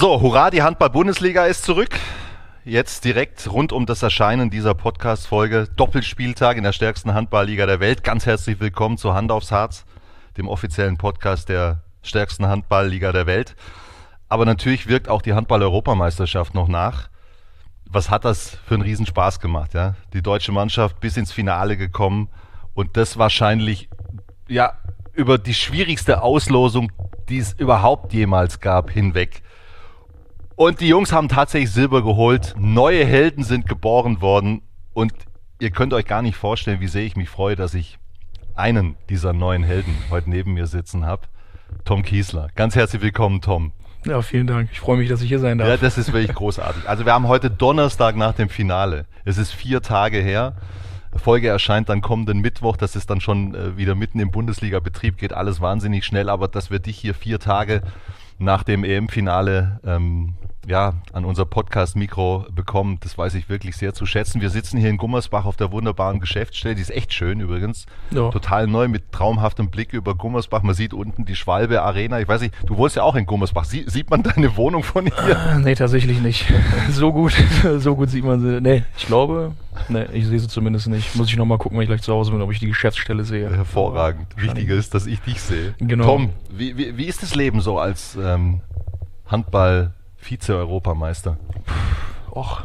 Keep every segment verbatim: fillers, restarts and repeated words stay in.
So, hurra, die Handball-Bundesliga ist zurück. Jetzt direkt rund um das Erscheinen dieser Podcast-Folge. Doppelspieltag in der stärksten Handballliga der Welt. Ganz herzlich willkommen zu Hand aufs Harz, dem offiziellen Podcast der stärksten Handballliga der Welt. Aber natürlich wirkt auch die Handball-Europameisterschaft noch nach. Was hat das für einen Riesenspaß gemacht, ja? Die deutsche Mannschaft bis ins Finale gekommen und das wahrscheinlich, ja, über die schwierigste Auslosung, die es überhaupt jemals gab, hinweg. Und die Jungs haben tatsächlich Silber geholt, neue Helden sind geboren worden und ihr könnt euch gar nicht vorstellen, wie sehr ich mich freue, dass ich einen dieser neuen Helden heute neben mir sitzen habe, Tom Kiesler. Ganz herzlich willkommen, Tom. Ja, vielen Dank. Ich freue mich, dass ich hier sein darf. Ja, das ist wirklich großartig. Also wir haben heute Donnerstag nach dem Finale. Es ist vier Tage her. Folge erscheint dann kommenden Mittwoch. Das ist dann schon äh, wieder mitten im Bundesliga-Betrieb. Geht alles wahnsinnig schnell. Aber dass wir dich hier vier Tage nach dem E M-Finale ähm, ja, an unser Podcast-Mikro bekommen, das weiß ich wirklich sehr zu schätzen. Wir sitzen hier in Gummersbach auf der wunderbaren Geschäftsstelle. Die ist echt schön übrigens. Ja. Total neu mit traumhaftem Blick über Gummersbach. Man sieht unten die Schwalbe Arena. Ich weiß nicht, du wohnst ja auch in Gummersbach. Sie, sieht man deine Wohnung von hier? Äh, nee, tatsächlich nicht. So gut, so gut sieht man sie. Nee, ich glaube, nee, ich sehe sie zumindest nicht. Muss ich nochmal gucken, wenn ich gleich zu Hause bin, ob ich die Geschäftsstelle sehe. Hervorragend. Wichtiger ist, dass ich dich sehe. Genau. Tom, wie, wie, wie ist das Leben so als ähm, Handball- Vize-Europameister? Och,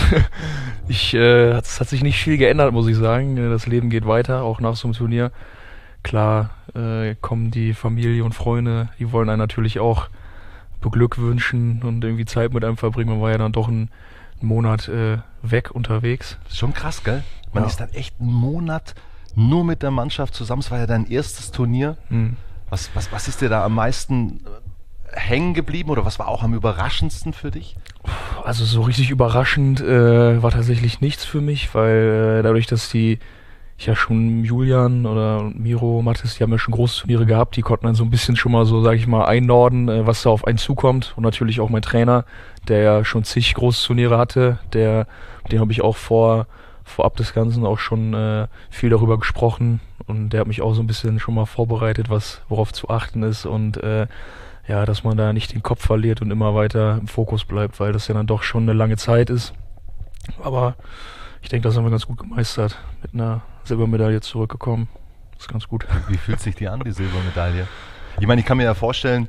ich, äh, es hat sich nicht viel geändert, muss ich sagen. Das Leben geht weiter, auch nach so einem Turnier. Klar äh, kommen die Familie und Freunde, die wollen einen natürlich auch beglückwünschen und irgendwie Zeit mit einem verbringen. Man war ja dann doch einen, einen Monat äh, weg unterwegs. Das ist schon krass, gell? Man ja. ist dann echt einen Monat nur mit der Mannschaft zusammen. Es war ja dein erstes Turnier. Hm. Was, was, was ist dir da am meisten hängen geblieben oder was war auch am überraschendsten für dich? Also so richtig überraschend äh, war tatsächlich nichts für mich, weil äh, dadurch, dass die, ich ja schon Julian oder Miro, Mathis, die haben ja schon große Turniere gehabt, die konnten dann so ein bisschen schon mal so, sag ich mal, einnorden, äh, was da auf einen zukommt und natürlich auch mein Trainer, der ja schon zig große Turniere hatte, der, den habe ich auch vor vorab des Ganzen auch schon äh, viel darüber gesprochen und der hat mich auch so ein bisschen schon mal vorbereitet, was worauf zu achten ist und äh, ja, dass man da nicht den Kopf verliert und immer weiter im Fokus bleibt, weil das ja dann doch schon eine lange Zeit ist. Aber ich denke, das haben wir ganz gut gemeistert. Mit einer Silbermedaille zurückgekommen. Das ist ganz gut. Wie, wie fühlt sich die an, die Silbermedaille? Ich meine, ich kann mir ja vorstellen,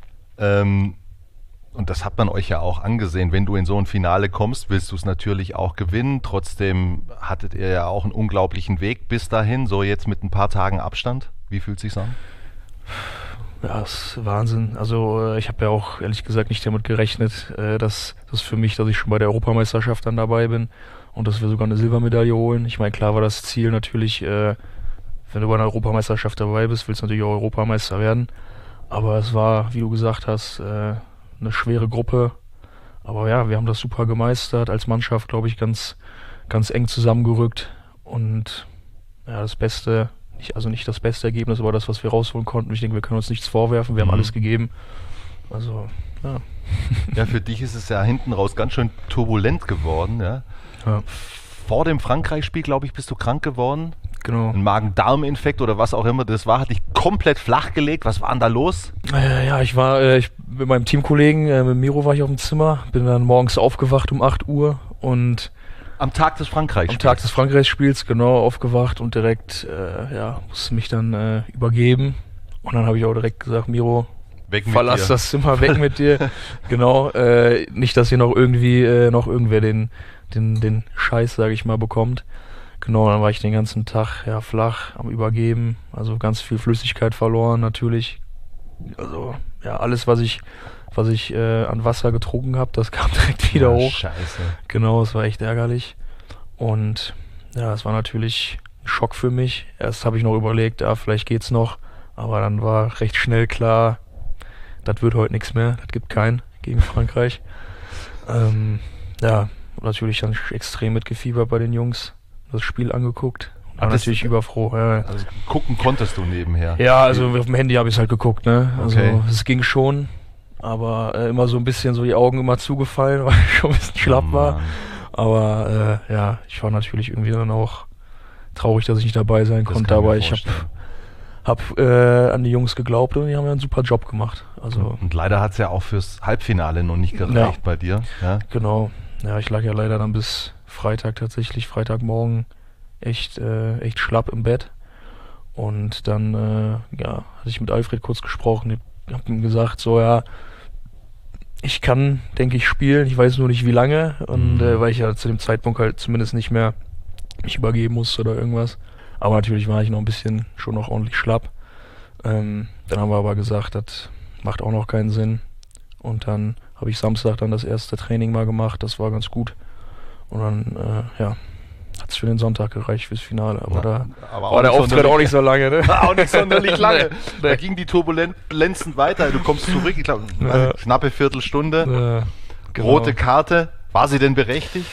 ähm, und das hat man euch ja auch angesehen, wenn du in so ein Finale kommst, willst du es natürlich auch gewinnen. Trotzdem hattet ihr ja auch einen unglaublichen Weg bis dahin, so jetzt mit ein paar Tagen Abstand. Wie fühlt es sich an? Ja, das ist Wahnsinn. Also ich habe ja auch ehrlich gesagt nicht damit gerechnet, dass das für mich, dass ich schon bei der Europameisterschaft dann dabei bin und dass wir sogar eine Silbermedaille holen. Ich meine, klar war das Ziel natürlich, wenn du bei einer Europameisterschaft dabei bist, willst du natürlich auch Europameister werden. Aber es war, wie du gesagt hast, eine schwere Gruppe. Aber ja, wir haben das super gemeistert, als Mannschaft, glaube ich, ganz, ganz eng zusammengerückt und ja, das Beste. Also nicht das beste Ergebnis, aber das, was wir rausholen konnten. Ich denke, wir können uns nichts vorwerfen. Wir haben mhm. alles gegeben. Also, ja. Ja, für dich ist es ja hinten raus ganz schön turbulent geworden. Ja? Ja. Vor dem Frankreich-Spiel, glaube ich, bist du krank geworden. Genau. Ein Magen-Darm-Infekt oder was auch immer das war, hat dich komplett flach gelegt. Was war denn da los? Äh, ja, ich war äh, ich, mit meinem Teamkollegen, äh, mit Miro war ich auf dem Zimmer. Bin dann morgens aufgewacht um acht Uhr und Am Tag des Frankreichs-Spiels? Am Tag des Frankreichs-Spiels, genau, aufgewacht und direkt, äh, ja, musste mich dann äh, übergeben. Und dann habe ich auch direkt gesagt, Miro, weg mit verlass dir. das Zimmer, weg mit dir. Genau, äh, nicht, dass hier noch irgendwie, äh, noch irgendwer den, den, den Scheiß, sage ich mal, bekommt. Genau, dann war ich den ganzen Tag, ja, flach, am Übergeben, also ganz viel Flüssigkeit verloren, natürlich. Also, ja, alles, was ich... was ich äh, an Wasser getrunken habe, das kam direkt wieder ja, hoch. Scheiße. Genau, es war echt ärgerlich. Und ja, es war natürlich ein Schock für mich. Erst habe ich noch überlegt, ja, vielleicht geht's noch. Aber dann war recht schnell klar, das wird heute nichts mehr. Das gibt keinen gegen Frankreich. ähm, ja, natürlich dann extrem mitgefiebert bei den Jungs. Das Spiel angeguckt. War natürlich das, überfroh. Ja. Also gucken konntest du nebenher? Ja, also auf dem Handy habe ich es halt geguckt. Ne? Also okay. Es ging schon. Aber äh, immer so ein bisschen so die Augen immer zugefallen, weil ich schon ein bisschen schlapp oh, war. Aber äh, ja, ich war natürlich irgendwie dann auch traurig, dass ich nicht dabei sein das konnte. Aber ich habe hab äh, an die Jungs geglaubt und die haben ja einen super Job gemacht. Also, und leider hat es ja auch fürs Halbfinale noch nicht gereicht ja. bei dir. Ja? Genau. Ja, ich lag ja leider dann bis Freitag tatsächlich, Freitagmorgen echt, äh, echt schlapp im Bett. Und dann äh, ja, hatte ich mit Alfred kurz gesprochen, ich hab ihm gesagt, so ja, ich kann, denke ich, spielen, ich weiß nur nicht wie lange. Und Mhm. äh, weil ich ja zu dem Zeitpunkt halt zumindest nicht mehr mich übergeben musste oder irgendwas. Aber natürlich war ich noch ein bisschen, schon noch ordentlich schlapp. Ähm, dann haben wir aber gesagt, das macht auch noch keinen Sinn. Und dann habe ich Samstag dann das erste Training mal gemacht, das war ganz gut. Und dann, äh, ja, hat es für den Sonntag gereicht fürs Finale. Aber Ja, da aber war der Auftritt auch nicht so lange, ne? auch nicht sonderlich lange. Nee, Da nee. ging die Turbulenzen weiter. Du kommst zurück, ich glaube, Ja. knappe Viertelstunde. Äh, genau. Rote Karte. War sie denn berechtigt?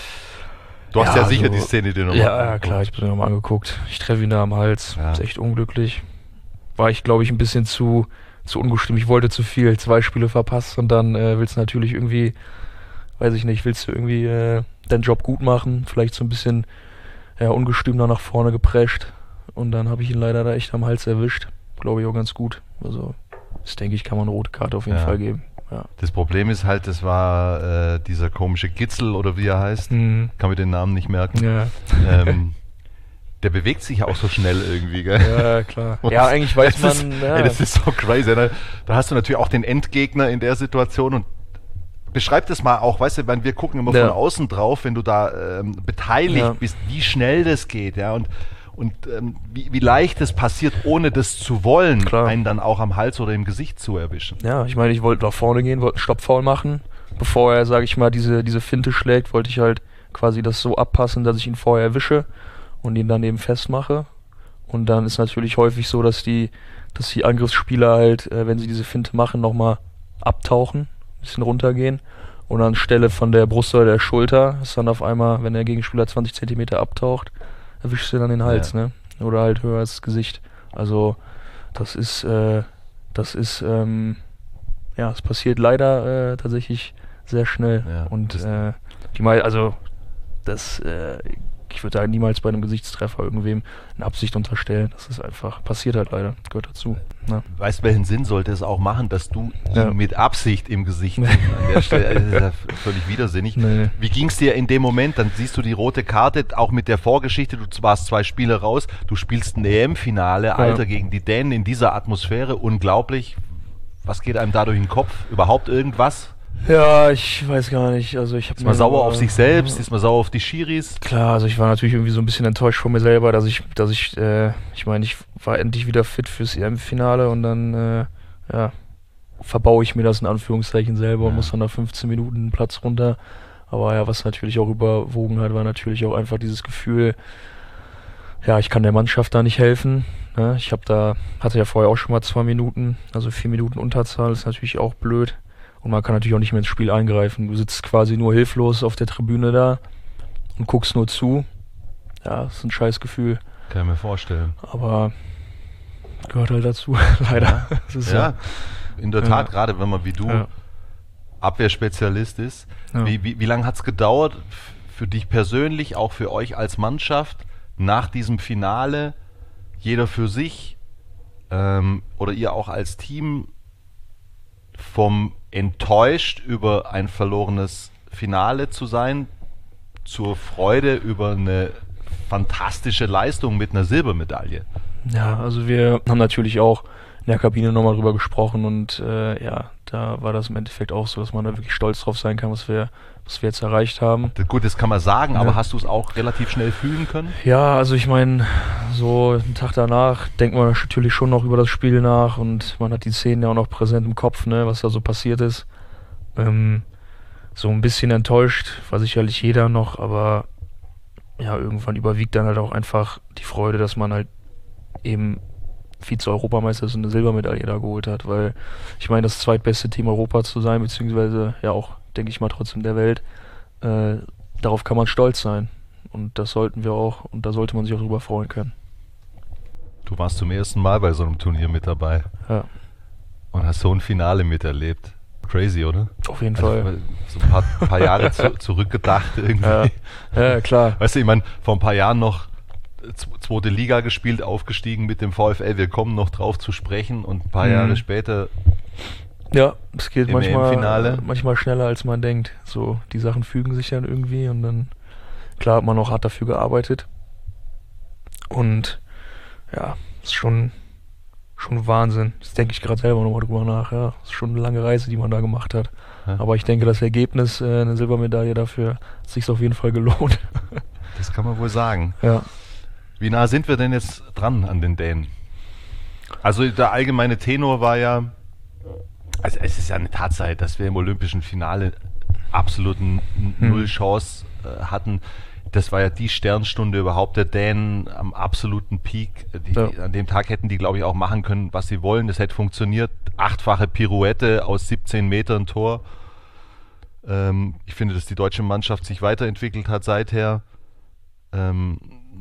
Du hast ja, Ja, sicher also- die Szene dir nochmal Ja, ja, klar, ich bin mir nochmal angeguckt. Ich treffe ihn da am Hals. Ja. Ist echt unglücklich. War ich, glaube ich, ein bisschen zu, zu ungestimmt. Ich wollte zu viel. Zwei Spiele verpasst und dann äh, willst du natürlich irgendwie, weiß ich nicht, willst du irgendwie äh, deinen Job gut machen. Vielleicht so ein bisschen ja, ungestüm da nach vorne geprescht. Und dann habe ich ihn leider da echt am Hals erwischt. Glaube ich auch ganz gut. Also, das denke ich, kann man eine rote Karte auf jeden Ja. Fall geben. Ja. Das Problem ist halt, das war äh, dieser komische Gitzel oder wie er heißt. Mhm. Kann mir den Namen nicht merken. Ja. Ähm, der bewegt sich auch so schnell irgendwie, gell? Ja, klar. Ja, eigentlich weiß das man. Ist, ja. ey, das ist so crazy. Da, da hast du natürlich auch den Endgegner in der Situation und beschreib das mal auch, weißt du, wenn wir gucken immer Ja. von außen drauf, wenn du da ähm, beteiligt Ja. bist, wie schnell das geht, ja, und, und ähm, wie, wie leicht es passiert, ohne das zu wollen, Klar. einen dann auch am Hals oder im Gesicht zu erwischen. Ja, ich meine, ich wollte nach vorne gehen, wollte einen Stoppfoul machen. Bevor er, sage ich mal, diese, diese Finte schlägt, wollte ich halt quasi das so abpassen, dass ich ihn vorher erwische und ihn dann eben festmache. Und dann ist natürlich häufig so, dass die, dass die Angriffsspieler halt, äh, wenn sie diese Finte machen, nochmal abtauchen, ein bisschen runtergehen. Und anstelle von der Brust oder der Schulter ist dann auf einmal, wenn der Gegenspieler zwanzig Zentimeter abtaucht, erwischst du dann den Hals, Ja. ne? Oder halt höher als das Gesicht. Also das ist, äh, das ist, ähm, ja, es passiert leider äh, tatsächlich sehr schnell. Ja, und das- äh, die mei also das, äh, ich würde sagen, niemals bei einem Gesichtstreffer irgendwem eine Absicht unterstellen. Das ist einfach, passiert halt leider, gehört dazu. Ne? Weißt du, welchen Sinn sollte es auch machen, dass du Ja. ihn mit Absicht im Gesicht Nee. an der Stelle, das ist ja v- völlig widersinnig. Nee. Wie ging es dir in dem Moment? Dann siehst du die rote Karte, auch mit der Vorgeschichte, du warst zwei Spiele raus, du spielst ein E M-Finale, Alter, gegen die Dänen in dieser Atmosphäre, unglaublich. Was geht einem da durch den Kopf? Überhaupt irgendwas? Ja, ich weiß gar nicht. Also ich habe Ist man sauer auf sich selbst? Ist man sauer auf die Schiris? Klar, also ich war natürlich irgendwie so ein bisschen enttäuscht von mir selber, dass ich, dass ich, äh, ich meine, ich war endlich wieder fit fürs E M-Finale und dann, äh, ja, verbaue ich mir das in Anführungszeichen selber und Ja. muss dann nach fünfzehn Minuten einen Platz runter. Aber ja, was natürlich auch überwogen hat, war natürlich auch einfach dieses Gefühl, ja, ich kann der Mannschaft da nicht helfen. Ne? Ich habe da, hatte ja vorher auch schon mal zwei Minuten, also vier Minuten Unterzahl, ist natürlich auch blöd. Und man kann natürlich auch nicht mehr ins Spiel eingreifen. Du sitzt quasi nur hilflos auf der Tribüne da und guckst nur zu. Ja, das ist ein scheiß Gefühl. Kann ich mir vorstellen. Aber gehört halt dazu, leider. Das ist Ja, in der Ja. Tat, gerade wenn man wie du Ja. Abwehrspezialist ist. Ja. Wie, wie, wie lange hat es gedauert f- für dich persönlich, auch für euch als Mannschaft, nach diesem Finale, jeder für sich ähm, oder ihr auch als Team, vom enttäuscht über ein verlorenes Finale zu sein, zur Freude über eine fantastische Leistung mit einer Silbermedaille? Ja, also wir haben natürlich auch in der Kabine nochmal drüber gesprochen und äh, ja, da war das im Endeffekt auch so, dass man da wirklich stolz drauf sein kann, was wir, was wir jetzt erreicht haben. Das- Gut, das kann man sagen, aber Ja. hast du es auch relativ schnell fühlen können? Ja, also ich meine, so einen Tag danach denkt man natürlich schon noch über das Spiel nach und man hat die Szenen ja auch noch präsent im Kopf, ne, was da so passiert ist. Ähm, so ein bisschen enttäuscht war sicherlich jeder noch, aber ja, irgendwann überwiegt dann halt auch einfach die Freude, dass man halt eben Vize-Europameister ist und eine Silbermedaille da geholt hat, weil ich meine, das zweitbeste Team Europas zu sein, beziehungsweise ja auch, denke ich mal, trotzdem der Welt, äh, darauf kann man stolz sein. Und das sollten wir auch, und da sollte man sich auch drüber freuen können. Du warst zum ersten Mal bei so einem Turnier mit dabei Ja, und hast so ein Finale miterlebt. Crazy, oder? auf jeden Also, Fall. so ein paar, paar Jahre zu, zurückgedacht irgendwie. Ja, ja, klar. Weißt du, ich meine, vor ein paar Jahren noch zweite Liga gespielt, aufgestiegen mit dem VfL. Wir kommen noch drauf zu sprechen und ein paar Mhm. Jahre später Ja, es geht Im manchmal, E M-Finale. manchmal schneller, als man denkt. So, die Sachen fügen sich dann irgendwie und dann, klar hat man auch hart dafür gearbeitet. Und ja, ist schon, schon Wahnsinn. Das denke ich gerade selber nochmal drüber nach. Ja, ist schon eine lange Reise, die man da gemacht hat. Ja. Aber ich denke, das Ergebnis, äh, eine Silbermedaille dafür, hat sich auf jeden Fall gelohnt. Das kann man wohl sagen. Ja. Wie nah sind wir denn jetzt dran an den Dänen? Also der allgemeine Tenor war ja, also es ist ja eine Tatsache, dass wir im olympischen Finale absoluten Null Chance äh, hatten. Das war ja die Sternstunde überhaupt der Dänen am absoluten Peak. Die, Ja. An dem Tag hätten die, glaube ich, auch machen können, was sie wollen. Das hätte funktioniert. Achtfache Pirouette aus siebzehn Metern Tor. Ähm, ich finde, dass die deutsche Mannschaft sich weiterentwickelt hat seither. Ähm,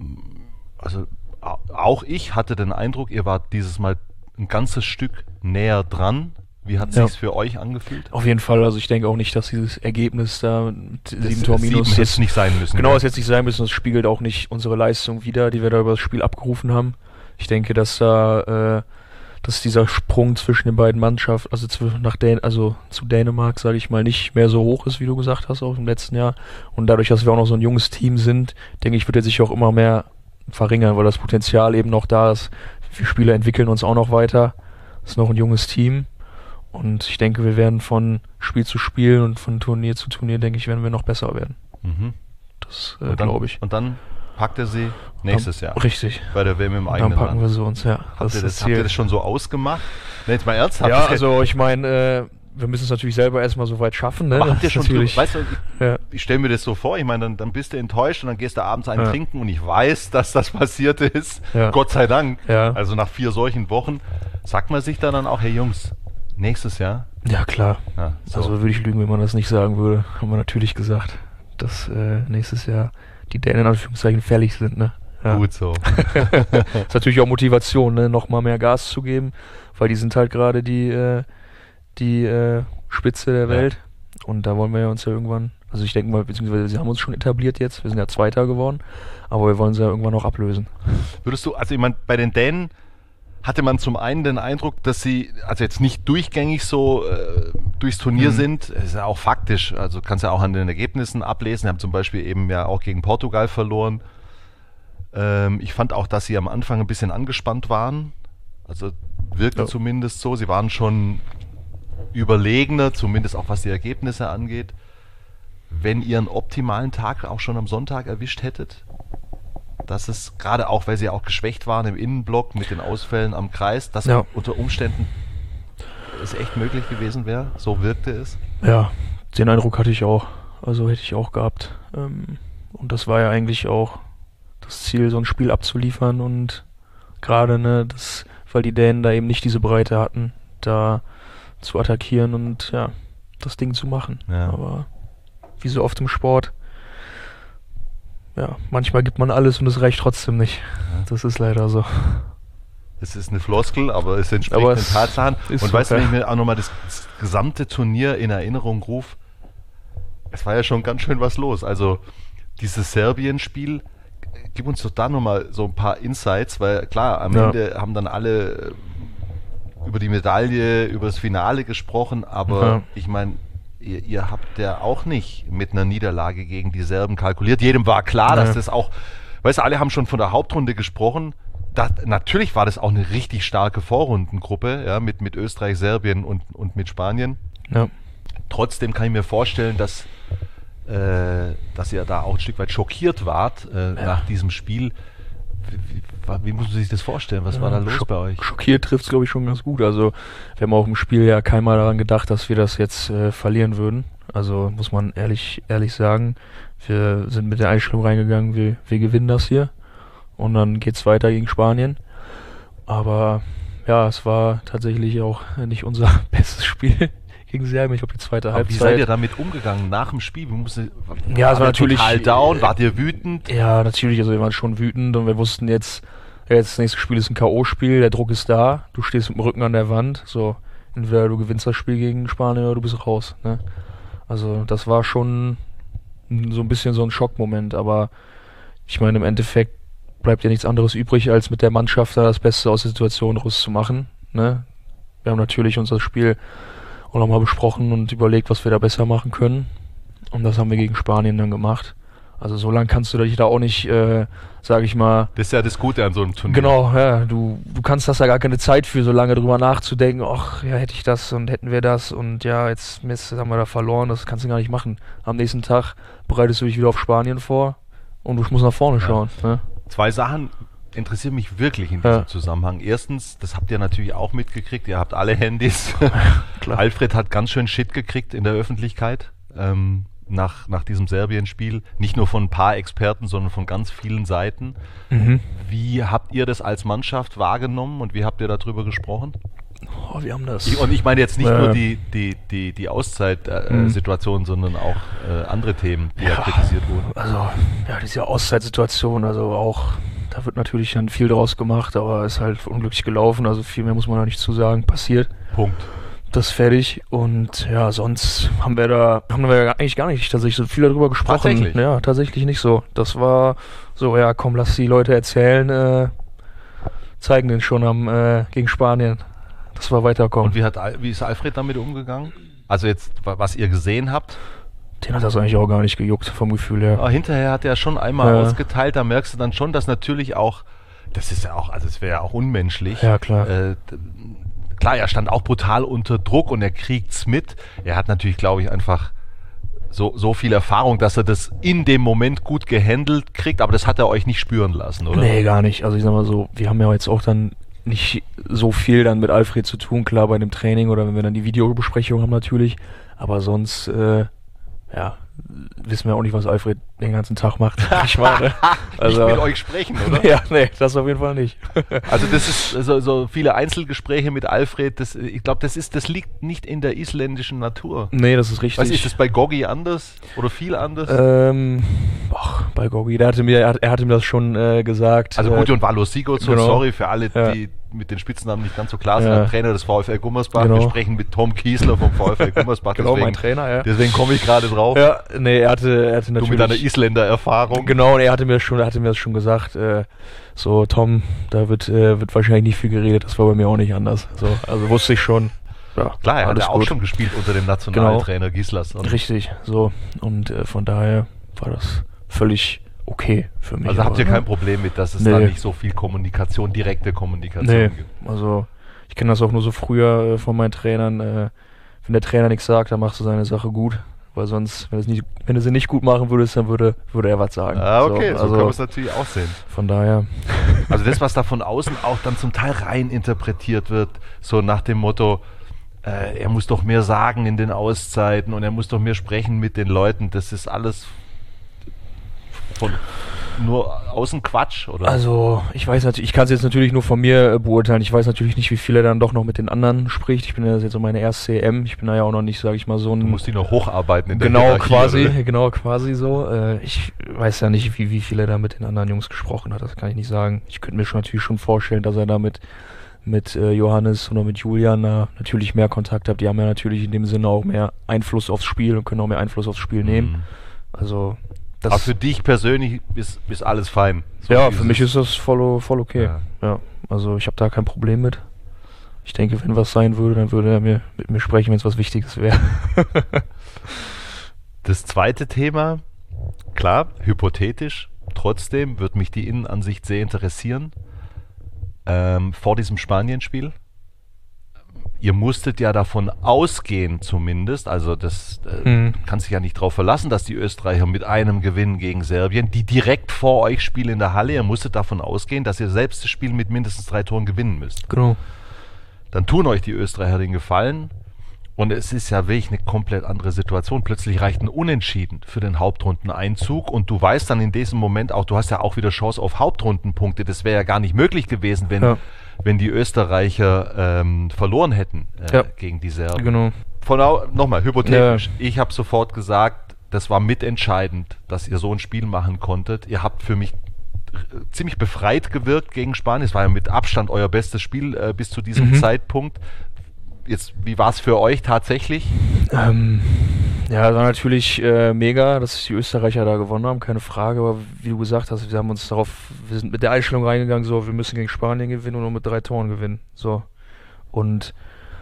also au- auch ich hatte den Eindruck, ihr wart dieses Mal ein ganzes Stück näher dran. Wie hat es Ja. sich für euch angefühlt? Auf jeden Fall, also ich denke auch nicht, dass dieses Ergebnis da mit sieben Das- Tor sieben minus hätte jetzt es nicht sein müssen. Genau, ja. es hätte nicht sein müssen, das spiegelt auch nicht unsere Leistung wider, die wir da über das Spiel abgerufen haben. Ich denke, dass da, äh, dass dieser Sprung zwischen den beiden Mannschaften, also zu, nach Dän also zu Dänemark, sage ich mal, nicht mehr so hoch ist, wie du gesagt hast, auch im letzten Jahr. Und dadurch, dass wir auch noch so ein junges Team sind, denke ich, wird er sich auch immer mehr verringern, weil das Potenzial eben noch da ist. Wir Spieler entwickeln uns auch noch weiter. Es ist noch ein junges Team. Und ich denke, wir werden von Spiel zu Spiel und von Turnier zu Turnier, denke ich, werden wir noch besser werden. Mhm. Das äh, Und dann- glaube ich. Und dann packt er sie nächstes Jahr Richtig. bei der W M im Und eigenen dann packen Land. wir sie uns, ja. Habt ihr, das, habt ihr das schon so ausgemacht? Ne, jetzt mal ernsthaft. Ja, also ich meine, äh, wir müssen es natürlich selber erstmal so weit schaffen. Ne? Aber habt ihr Das schon, ist natürlich, weißt du, ich, ja, ich stelle mir das so vor, ich meine, dann, dann bist du enttäuscht und dann gehst du abends einen Ja. trinken und ich weiß, dass das passiert ist. Ja. Gott sei Dank. Ja. Also nach vier solchen Wochen sagt man sich da dann auch, hey Jungs, nächstes Jahr. ja klar. Ja, so. Also würde ich lügen, wenn man das nicht sagen würde. Haben wir natürlich gesagt, dass äh, nächstes Jahr die Dänen in Anführungszeichen fällig sind. Ne? Ja. Gut so. Ist natürlich auch Motivation, ne? Nochmal mehr Gas zu geben, weil die sind halt gerade die, äh, die äh, Spitze der Ja. Welt. Und da wollen wir ja uns ja irgendwann, also ich denke mal, beziehungsweise sie haben uns schon etabliert jetzt, wir sind ja Zweiter geworden, aber wir wollen sie ja irgendwann auch ablösen. Würdest du, also ich meine, bei den Dänen hatte man zum einen den Eindruck, dass sie, also jetzt nicht durchgängig so äh, durchs Turnier Mhm. sind, das ist ja auch faktisch, also kannst ja auch an den Ergebnissen ablesen, sie haben zum Beispiel eben ja auch gegen Portugal verloren. Ähm, ich fand auch, dass sie am Anfang ein bisschen angespannt waren, also wirkte Ja. zumindest so, sie waren schon überlegener, zumindest auch was die Ergebnisse angeht. Wenn ihr einen optimalen Tag auch schon am Sonntag erwischt hättet, dass es gerade auch, weil sie auch geschwächt waren im Innenblock mit den Ausfällen am Kreis, dass Ja. unter Umständen es echt möglich gewesen wäre, so wirkte es. Ja, den Eindruck hatte ich auch. Also hätte ich auch gehabt. Ähm, und das war ja eigentlich auch das Ziel, so ein Spiel abzuliefern und gerade, ne, das, weil die Dänen da eben nicht diese Breite hatten, da zu attackieren und ja, das Ding zu machen. Ja. Aber wie so oft im Sport, ja, manchmal gibt man alles und es reicht trotzdem nicht. Ja. Das ist leider so. Es ist eine Floskel, aber es entspricht Aber den es Tatsachen. ist Und so, weißt du, wenn ja. ich mir auch nochmal das, das gesamte Turnier in Erinnerung rufe, es war ja schon ganz schön was los. Also dieses Serbien-Spiel, gib uns doch da nochmal so ein paar Insights, weil klar, am Ja. Ende haben dann alle äh, über die Medaille, über das Finale gesprochen, aber Ja. ich meine, ihr, ihr habt ja auch nicht mit einer Niederlage gegen die Serben kalkuliert. Jedem war klar, dass Ja. das auch, weißt du, alle haben schon von der Hauptrunde gesprochen. Das, natürlich war das auch eine richtig starke Vorrundengruppe, ja, mit, mit Österreich, Serbien und, und mit Spanien. Ja. Trotzdem kann ich mir vorstellen, dass, äh, dass ihr da auch ein Stück weit schockiert wart äh, Ja. nach diesem Spiel. Wie, wie, wie muss man sich das vorstellen? Was war da los Schock- bei euch? Schockiert trifft es, glaube ich, schon ganz gut. Also wir haben auch im Spiel ja keinmal daran gedacht, dass wir das jetzt äh, verlieren würden. Also muss man ehrlich, ehrlich sagen, wir sind mit der Einstellung reingegangen, wir, wir gewinnen das hier. Und dann geht's weiter gegen Spanien. Aber ja, es war tatsächlich auch nicht unser bestes Spiel gegen Serbien. Ich glaube, die zweite Aber wie Halbzeit. seid ihr damit umgegangen nach dem Spiel? Wie musste, Ja, es war ihr natürlich- total down. Wart ihr wütend? Ja, natürlich, also wir waren schon wütend und wir wussten jetzt, ja, jetzt das nächste Spiel ist ein K O-Spiel, der Druck ist da, du stehst mit dem Rücken an der Wand, so, entweder du gewinnst das Spiel gegen Spanien oder du bist raus, ne? Also das war schon so ein bisschen so ein Schockmoment, aber ich meine im Endeffekt bleibt ja nichts anderes übrig, als mit der Mannschaft da das Beste aus der Situation rauszumachen. Ne? Wir haben natürlich unser Spiel auch nochmal besprochen und überlegt, was wir da besser machen können. Und das haben wir gegen Spanien dann gemacht. Also so lange kannst du dich da auch nicht, äh, sag ich mal... Das ist ja das Gute an so einem Turnier. Genau, ja, du, du kannst das ja gar keine Zeit für, so lange drüber nachzudenken, ach, ja, hätte ich das und hätten wir das und ja, jetzt Mist, haben wir da verloren, das kannst du gar nicht machen. Am nächsten Tag bereitest du dich wieder auf Spanien vor und du musst nach vorne schauen. Ja. Ne? Zwei Sachen interessieren mich wirklich in diesem Ja. Zusammenhang. Erstens, das habt ihr natürlich auch mitgekriegt, ihr habt alle Handys. Klar. Alfred hat ganz schön Shit gekriegt in der Öffentlichkeit. Ähm, Nach, nach diesem Serbien-Spiel, nicht nur von ein paar Experten, sondern von ganz vielen Seiten. Mhm. Wie habt ihr das als Mannschaft wahrgenommen und wie habt ihr darüber gesprochen? Oh, wir haben das. Ich, und ich meine jetzt nicht Äh. nur die, die, die, die Auszeit-Situation, Mhm. sondern auch äh, andere Themen, die ja, Ja. kritisiert wurden. Also, ja, diese Auszeitsituation, also auch, da wird natürlich dann viel draus gemacht, aber ist halt unglücklich gelaufen, also viel mehr muss man da nicht zu sagen, passiert. Punkt. Das ist fertig und ja, sonst haben wir da, haben wir eigentlich gar nicht tatsächlich so viel darüber gesprochen. Tatsächlich? Ja, tatsächlich nicht so. Das war so, ja, komm, lass die Leute erzählen, äh, zeigen den schon am, äh, gegen Spanien, dass wir weiterkommen. Und wie, hat, Al- wie ist Alfred damit umgegangen? Also jetzt, wa- was ihr gesehen habt. Den hat das eigentlich auch gar nicht gejuckt, vom Gefühl her. Aber hinterher hat er schon einmal Ja. ausgeteilt, da merkst du dann schon, dass natürlich auch, das ist ja auch, also es wäre ja auch unmenschlich. Ja, klar. Äh, d- klar, er stand auch brutal unter Druck und er kriegt's mit. Er hat natürlich, glaube ich, einfach so, so viel Erfahrung, dass er das in dem Moment gut gehandelt kriegt, aber das hat er euch nicht spüren lassen, oder? Nee, gar nicht. Also ich sag mal so, wir haben ja jetzt auch dann nicht so viel dann mit Alfred zu tun, klar bei dem Training oder wenn wir dann die Videobesprechung haben natürlich, aber sonst, äh, ja, wissen wir auch nicht, was Alfred den ganzen Tag macht. Ich meine, also, Nicht mit euch sprechen, oder? ja, nee, das auf jeden Fall nicht. Also das ist so, so viele Einzelgespräche mit Alfred, das, ich glaube, das ist, das liegt nicht in der isländischen Natur. Nee, das ist richtig. Was ist das bei Gogi anders oder viel anders? Ähm, ach, bei Gogi, der hatte mir, er, hat- er hatte mir das schon äh, gesagt. Also äh, gut, und Valo Sigurdsson, genau. sorry für alle, Ja. die mit den Spitznamen nicht ganz so klar sind, Ja. der Trainer des VfL Gummersbach. Genau. Wir sprechen mit Tom Kiesler vom VfL Gummersbach. Genau, deswegen, mein Trainer, ja. Deswegen komme ich gerade drauf. Ja, nee, er hatte, er hatte Du natürlich... mit deiner Isländer-Erfahrung. Genau, und er hatte mir schon, er hatte mir das schon gesagt, äh, so Tom, da wird, äh, wird wahrscheinlich nicht viel geredet, das war bei mir auch nicht anders. So, also wusste ich schon. Ja, Klar, er hat alles ja auch gut. schon gespielt unter dem Nationaltrainer Gislas. Und Richtig, so. Und äh, von daher war das völlig okay für mich. also habt ihr aber, kein Problem mit, dass es Nee. da nicht so viel Kommunikation, direkte Kommunikation Nee, gibt? also ich kenne das auch nur so früher äh, von meinen Trainern. Äh, wenn der Trainer nichts sagt, dann machst du seine Sache gut. Weil sonst, wenn, es nicht, wenn du sie nicht gut machen würdest, dann würde, würde er was sagen. Ah, okay, so, also kann man es natürlich auch sehen. von daher, Also das, was da von außen auch dann zum Teil rein interpretiert wird, so nach dem Motto, äh, er muss doch mehr sagen in den Auszeiten und er muss doch mehr sprechen mit den Leuten, das ist alles von nur außen Quatsch, oder? also ich weiß natürlich, ich kann es jetzt natürlich nur von mir äh, beurteilen. Ich weiß natürlich nicht, wie viel er dann doch noch mit den anderen spricht. Ich bin ja jetzt so meine erste C M. Ich bin da ja auch noch nicht, sage ich mal, so ein... du musst die noch hocharbeiten in der Genau, Hierarchie, quasi, oder? genau, quasi so. Äh, ich weiß ja nicht, wie, wie viel er da mit den anderen Jungs gesprochen hat, das kann ich nicht sagen. Ich könnte mir schon natürlich schon vorstellen, dass er da mit, mit äh, Johannes oder mit Julian da natürlich mehr Kontakt hat. Die haben ja natürlich in dem Sinne auch mehr Einfluss aufs Spiel und können auch mehr Einfluss aufs Spiel nehmen. Mhm. Also, das Aber für dich persönlich ist, ist alles fein. So ja, dieses- für mich ist das voll, voll okay. Ja. Ja. Also ich habe da kein Problem mit. Ich denke, wenn was sein würde, dann würde er mir mit mir sprechen, wenn es was Wichtiges wäre. Das zweite Thema, klar, hypothetisch, trotzdem wird mich die Innenansicht sehr interessieren. Ähm, vor diesem Spanien-Spiel, ihr musstet ja davon ausgehen zumindest, also das äh, Mhm. du kannst dich ja nicht darauf verlassen, dass die Österreicher mit einem Gewinn gegen Serbien, die direkt vor euch spielen in der Halle, ihr musstet davon ausgehen, dass ihr selbst das Spiel mit mindestens drei Toren gewinnen müsst. Genau. Dann tun euch die Österreicher den Gefallen und es ist ja wirklich eine komplett andere Situation. Plötzlich reicht ein Unentschieden für den Hauptrundeneinzug und du weißt dann in diesem Moment auch, du hast ja auch wieder Chance auf Hauptrundenpunkte. Das wäre ja gar nicht möglich gewesen, wenn, Ja. wenn die Österreicher ähm, verloren hätten äh, Ja. gegen die Serben. Genau. Von au- nochmal, hypothetisch. Ich habe sofort gesagt, das war mitentscheidend, dass ihr so ein Spiel machen konntet. Ihr habt für mich r- ziemlich befreit gewirkt gegen Spanien. Es war ja mit Abstand euer bestes Spiel äh, bis zu diesem Mhm. Zeitpunkt. Jetzt, wie war es für euch tatsächlich? Ähm, Ja, das war natürlich äh, mega, dass die Österreicher da gewonnen haben, keine Frage. Aber wie du gesagt hast, wir haben uns darauf, wir sind mit der Einstellung reingegangen, so, wir müssen gegen Spanien gewinnen und nur mit drei Toren gewinnen. So. Und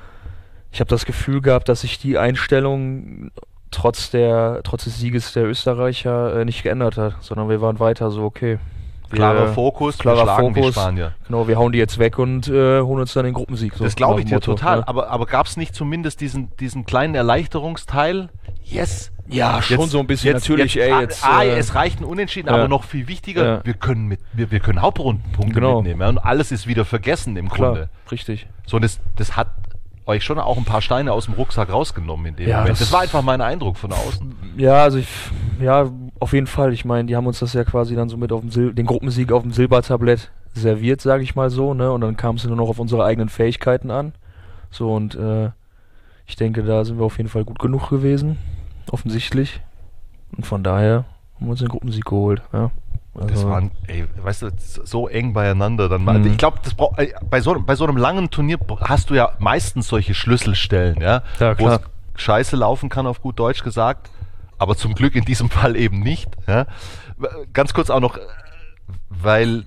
ich habe das Gefühl gehabt, dass sich die Einstellung trotz der, trotz des Sieges der Österreicher äh, nicht geändert hat, sondern wir waren weiter so, okay. Wir, klarer Fokus, klarer wir schlagen Fokus, die Spanier. Genau, wir hauen die jetzt weg und äh, holen uns dann den Gruppensieg. So das glaube ich dir Motto, total, ne? aber, aber gab es nicht zumindest diesen, diesen kleinen Erleichterungsteil? Yes! Ja, schon Jetzt- so ein bisschen. Jetzt, natürlich, jetzt, ey, ah, jetzt. ah, äh, es reicht ein Unentschieden, ja. aber noch viel wichtiger, Ja. wir können mit, wir, wir können Hauptrundenpunkte Genau. mitnehmen. Ja, und alles ist wieder vergessen im klar, Grunde. richtig. So, und das, das hat euch schon auch ein paar Steine aus dem Rucksack rausgenommen in dem Ja, Moment. das- Das war einfach mein Eindruck von außen. Ja, also ich, ja, auf jeden Fall. Ich meine, die haben uns das ja quasi dann so mit auf dem Sil den Gruppensieg auf dem Silbertablett serviert, sage ich mal so, ne? Und dann kam es nur noch auf unsere eigenen Fähigkeiten an. So, und äh, ich denke, da sind wir auf jeden Fall gut genug gewesen, offensichtlich. Und von daher haben wir uns den Gruppensieg geholt, ja. Das Also, waren, ey, weißt du, so eng beieinander. Dann mal, Mhm. Ich glaube, bei, so, bei so einem langen Turnier hast du ja meistens solche Schlüsselstellen, ja, Ja, wo klar. es scheiße laufen kann, auf gut Deutsch gesagt. Aber zum Glück in diesem Fall eben nicht. Ja. Ganz kurz auch noch, weil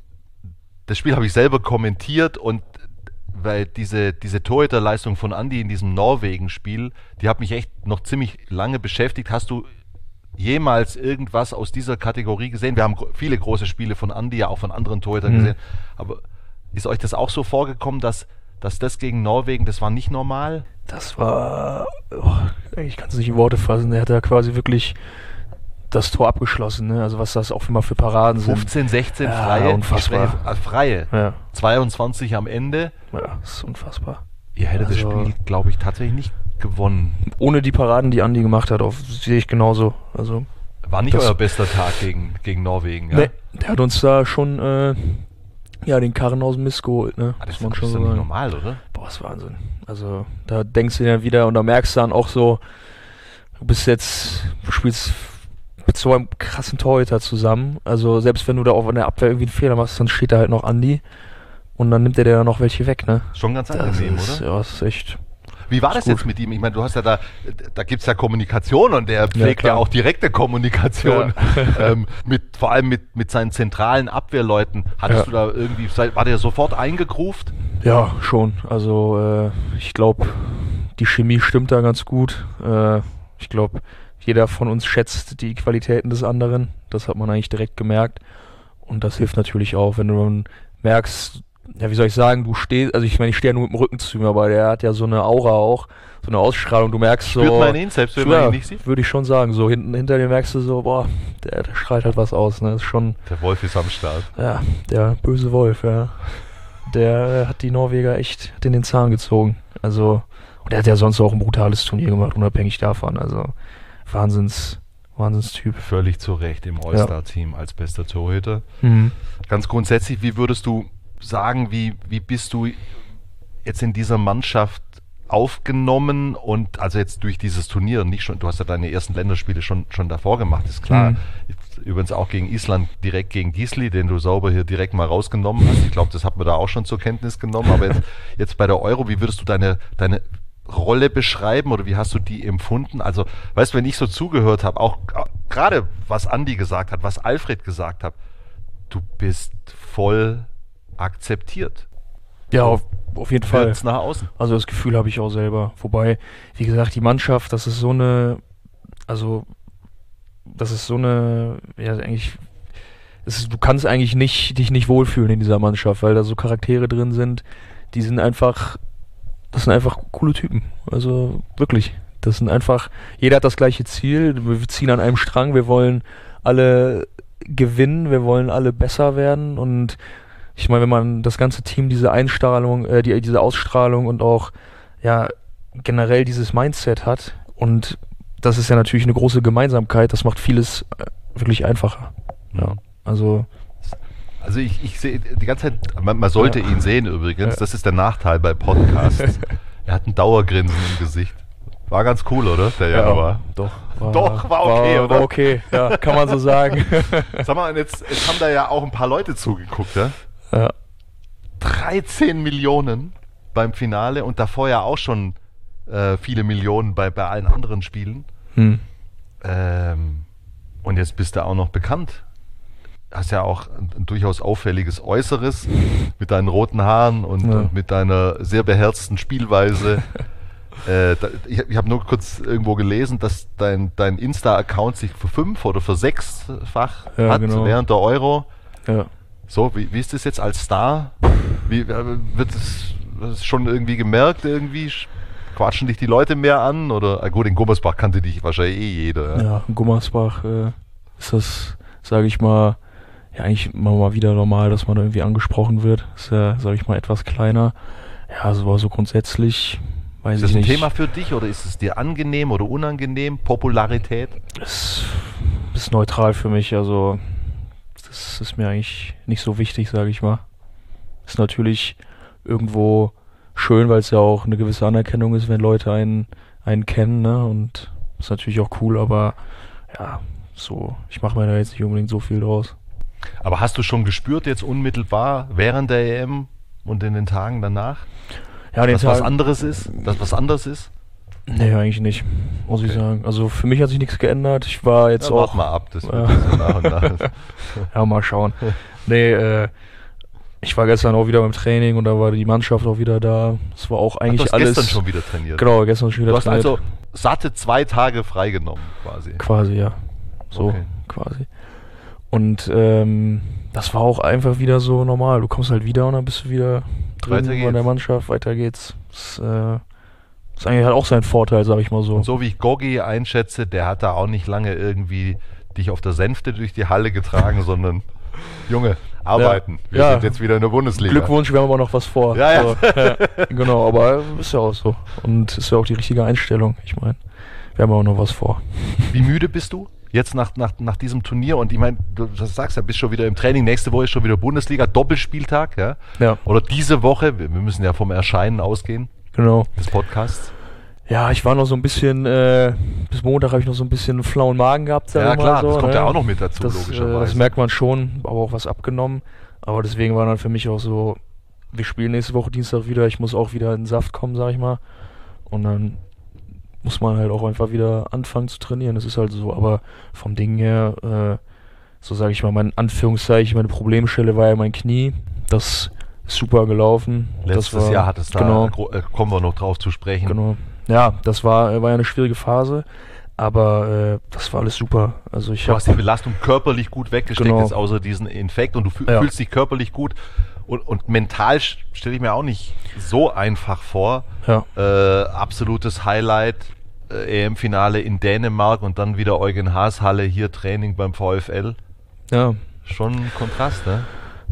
das Spiel habe ich selber kommentiert und weil diese, diese Torhüterleistung von Andi in diesem Norwegen-Spiel, die hat mich echt noch ziemlich lange beschäftigt. Hast du jemals irgendwas aus dieser Kategorie gesehen? Wir haben gro- viele große Spiele von Andi, ja auch von anderen Torhütern Mhm. gesehen. Aber ist euch das auch so vorgekommen, dass, dass das gegen Norwegen, das war nicht normal? das war, oh, ich kann es nicht in Worte fassen. Er hat da quasi wirklich das Tor abgeschlossen, ne? Also was das auch immer für Paraden sind. fünfzehn, sechzehn Ja, freie, unfassbar. ich spreche, äh, freie, Ja, zweiundzwanzig am Ende. ja, das ist unfassbar. Ihr hättet das Also- Spiel, glaube ich, tatsächlich nicht gewonnen. Ohne die Paraden, die Andi gemacht hat, auf, sehe ich genauso. Also, War nicht Das- euer bester Tag gegen, gegen Norwegen, ja? ne, der hat uns da schon äh, ja, den Karren aus dem Mist geholt, ne? Ah, das Muss man ist schon doch so nicht sagen. normal, oder? Boah, ist Wahnsinn. Also, da denkst du dir wieder und da merkst du dann auch so, du bist jetzt, du spielst mit so einem krassen Torhüter zusammen. Also, selbst wenn du da auch in der Abwehr irgendwie einen Fehler machst, dann steht da halt noch Andi und dann nimmt er dir da noch welche weg, ne? Schon ganz Das angenehm, ist, oder? ja, das ist echt. Wie war ist das gut. jetzt mit ihm? Ich meine, du hast ja da, da gibt es ja Kommunikation und der pflegt ja, klar. auch direkte Kommunikation. ähm, mit, vor allem mit, mit seinen zentralen Abwehrleuten. Hattest Ja. du da irgendwie, sei- war der sofort eingegruft? Ja, schon. Also, äh, ich glaube, die Chemie stimmt da ganz gut. Äh, ich glaube, jeder von uns schätzt die Qualitäten des anderen. Das hat man eigentlich direkt gemerkt. Und das hilft natürlich auch, wenn du dann merkst, ja, wie soll ich sagen, du stehst, also ich meine, ich stehe ja nur mit dem Rücken zu ihm, aber der hat ja so eine Aura auch, so eine Ausstrahlung. Du merkst so. Spürt man ihn, selbst wenn man ja, ihn nicht sieht? würde ich schon sagen. So hinten hinter dir merkst du so, boah, der, der strahlt halt was aus. Ne? Das ist schon, Der Wolf ist am Start. ja, der böse Wolf, ja. Der äh, hat die Norweger echt hat in den Zahn gezogen. Also, und der hat ja sonst auch ein brutales Turnier gemacht, unabhängig davon. Also, Wahnsinns, Wahnsinnstyp. Völlig zu Recht im All-Star-Team als bester Torhüter. Mhm. Ganz grundsätzlich, wie würdest du sagen, wie, wie bist du jetzt in dieser Mannschaft aufgenommen und also jetzt durch dieses Turnier nicht schon, du hast ja deine ersten Länderspiele schon, schon davor gemacht, ist klar. Mhm. Übrigens auch gegen Island direkt gegen Gisli, den du sauber hier direkt mal rausgenommen hast. Ich glaube, das hat man da auch schon zur Kenntnis genommen, aber jetzt, jetzt bei der Euro, wie würdest du deine, deine Rolle beschreiben oder wie hast du die empfunden? Also, weißt du, wenn ich so zugehört habe, auch äh, gerade was Andi gesagt hat, was Alfred gesagt hat, du bist voll akzeptiert. Ja, auf, auf jeden Fall. Wirkt's nach außen. Also das Gefühl habe ich auch selber. Wobei, wie gesagt, die Mannschaft, das ist so eine, also das ist so eine, ja eigentlich, es ist, du kannst eigentlich nicht dich nicht wohlfühlen in dieser Mannschaft, weil da so Charaktere drin sind, die sind einfach, das sind einfach coole Typen. Also wirklich, das sind einfach, jeder hat das gleiche Ziel, wir ziehen an einem Strang, wir wollen alle gewinnen, wir wollen alle besser werden und ich meine, wenn man das ganze Team diese Einstrahlung, äh, die, diese Ausstrahlung und auch ja generell dieses Mindset hat und das ist ja natürlich eine große Gemeinsamkeit, das macht vieles äh, wirklich einfacher. Ja, also Also ich, ich sehe die ganze Zeit, man, man sollte Ja. ihn sehen übrigens, Ja. das ist der Nachteil bei Podcasts. Er hat ein Dauergrinsen im Gesicht. War ganz cool, oder? Der ja, Januar. doch, war, Doch, war okay, war, oder? war okay, ja, kann man so sagen. Sag mal, jetzt, jetzt haben da ja auch ein paar Leute zugeguckt, ja? Ja, dreizehn Millionen beim Finale und davor ja auch schon äh, viele Millionen bei, bei allen anderen Spielen. Hm. Ähm, und jetzt bist du auch noch bekannt. Hast ja auch ein, ein durchaus auffälliges Äußeres mit deinen roten Haaren und, Ja. und mit deiner sehr beherzten Spielweise. äh, da, ich ich habe nur kurz irgendwo gelesen, dass dein, dein Insta-Account sich für fünf oder für sechsfach Ja, hat genau. während der Euro. Ja. So, wie, wie ist das jetzt als Star? Wie, äh, wird es das schon irgendwie gemerkt? Irgendwie Sch- quatschen dich die Leute mehr an? Oder, ah, gut, in Gummersbach kannte dich wahrscheinlich eh jeder. Ja. Ja, in Gummersbach äh, ist das, sage ich mal, ja eigentlich immer mal wieder normal, dass man da irgendwie angesprochen wird. Ist ja, sage ich mal, etwas kleiner. Ja, so, so grundsätzlich weiß Ist das ich ein nicht. Thema für dich oder ist es dir angenehm oder unangenehm? Popularität? Ist, ist neutral für mich, also das ist mir eigentlich nicht so wichtig, sage ich mal. Ist natürlich irgendwo schön, weil es ja auch eine gewisse Anerkennung ist, wenn Leute einen, einen kennen, ne? Und ist natürlich auch cool, aber ja, so, ich mache mir da jetzt nicht unbedingt so viel draus. Aber hast du schon gespürt jetzt unmittelbar während der E M und in den Tagen danach, Ja, den dass was Tag, anderes ist? Dass was anderes ist? nee, eigentlich nicht, muss ich Okay. sagen. Also für mich hat sich nichts geändert. Ich war jetzt Ja, auch. wart mal ab, das wird Ja. so nach und nach. Ja, mal schauen. Nee, äh, ich war gestern auch wieder beim Training und da war die Mannschaft auch wieder da. Es war auch Ach, eigentlich du hast alles. gestern schon wieder trainiert. Genau, gestern schon wieder Du hast trainiert. also satte zwei Tage freigenommen quasi. Quasi, ja. So, Okay. quasi. Und ähm, das war auch einfach wieder so normal. Du kommst halt wieder und dann bist du wieder drin Weiter bei geht's. der Mannschaft. Weiter geht's. Das äh, ist eigentlich halt auch sein Vorteil, sag ich mal so. Und so wie ich Gogi einschätze, der hat da auch nicht lange irgendwie dich auf der Sänfte durch die Halle getragen, sondern Junge, arbeiten. Wir Ja. sind jetzt wieder in der Bundesliga. Glückwunsch, wir haben aber noch was vor. Ja, ja. So, ja. Genau, aber ist ja auch so. Und ist ja auch die richtige Einstellung. Ich meine, wir haben auch noch was vor. Wie müde bist du jetzt nach, nach, nach diesem Turnier? Und ich meine, du das sagst ja, bist schon wieder im Training. Nächste Woche ist schon wieder Bundesliga, Doppelspieltag. Ja? Ja, Oder diese Woche, wir, wir müssen ja vom Erscheinen ausgehen, genau. des Podcasts. Ja, ich war noch so ein bisschen, äh, bis Montag habe ich noch so ein bisschen einen flauen Magen gehabt. sag Ja ich mal klar, so, das kommt ne? ja auch noch mit dazu, Das, äh, logischerweise. das merkt man schon, aber auch was abgenommen. Aber deswegen war dann für mich auch so, wir spielen nächste Woche Dienstag wieder, ich muss auch wieder in den Saft kommen, sag ich mal. Und dann muss man halt auch einfach wieder anfangen zu trainieren. Das ist halt so, aber vom Ding her, äh, so sage ich mal, mein Anführungszeichen, meine Problemstelle war ja mein Knie. Das ist super gelaufen. Letztes das war, Jahr hat es da, genau, gro- äh, kommen wir noch drauf zu sprechen. genau. Ja, das war, war ja eine schwierige Phase, aber äh, das war alles super. Also ich Du hast die habe Belastung körperlich gut weggesteckt, Genau. jetzt außer diesen Infekt und du fühl, Ja. fühlst dich körperlich gut. Und, und mental stelle ich mir auch nicht so einfach vor. ja, Äh, absolutes Highlight, äh, E M-Finale in Dänemark und dann wieder Eugen Haas Halle, hier Training beim VfL. ja. Schon ein Kontrast, ne?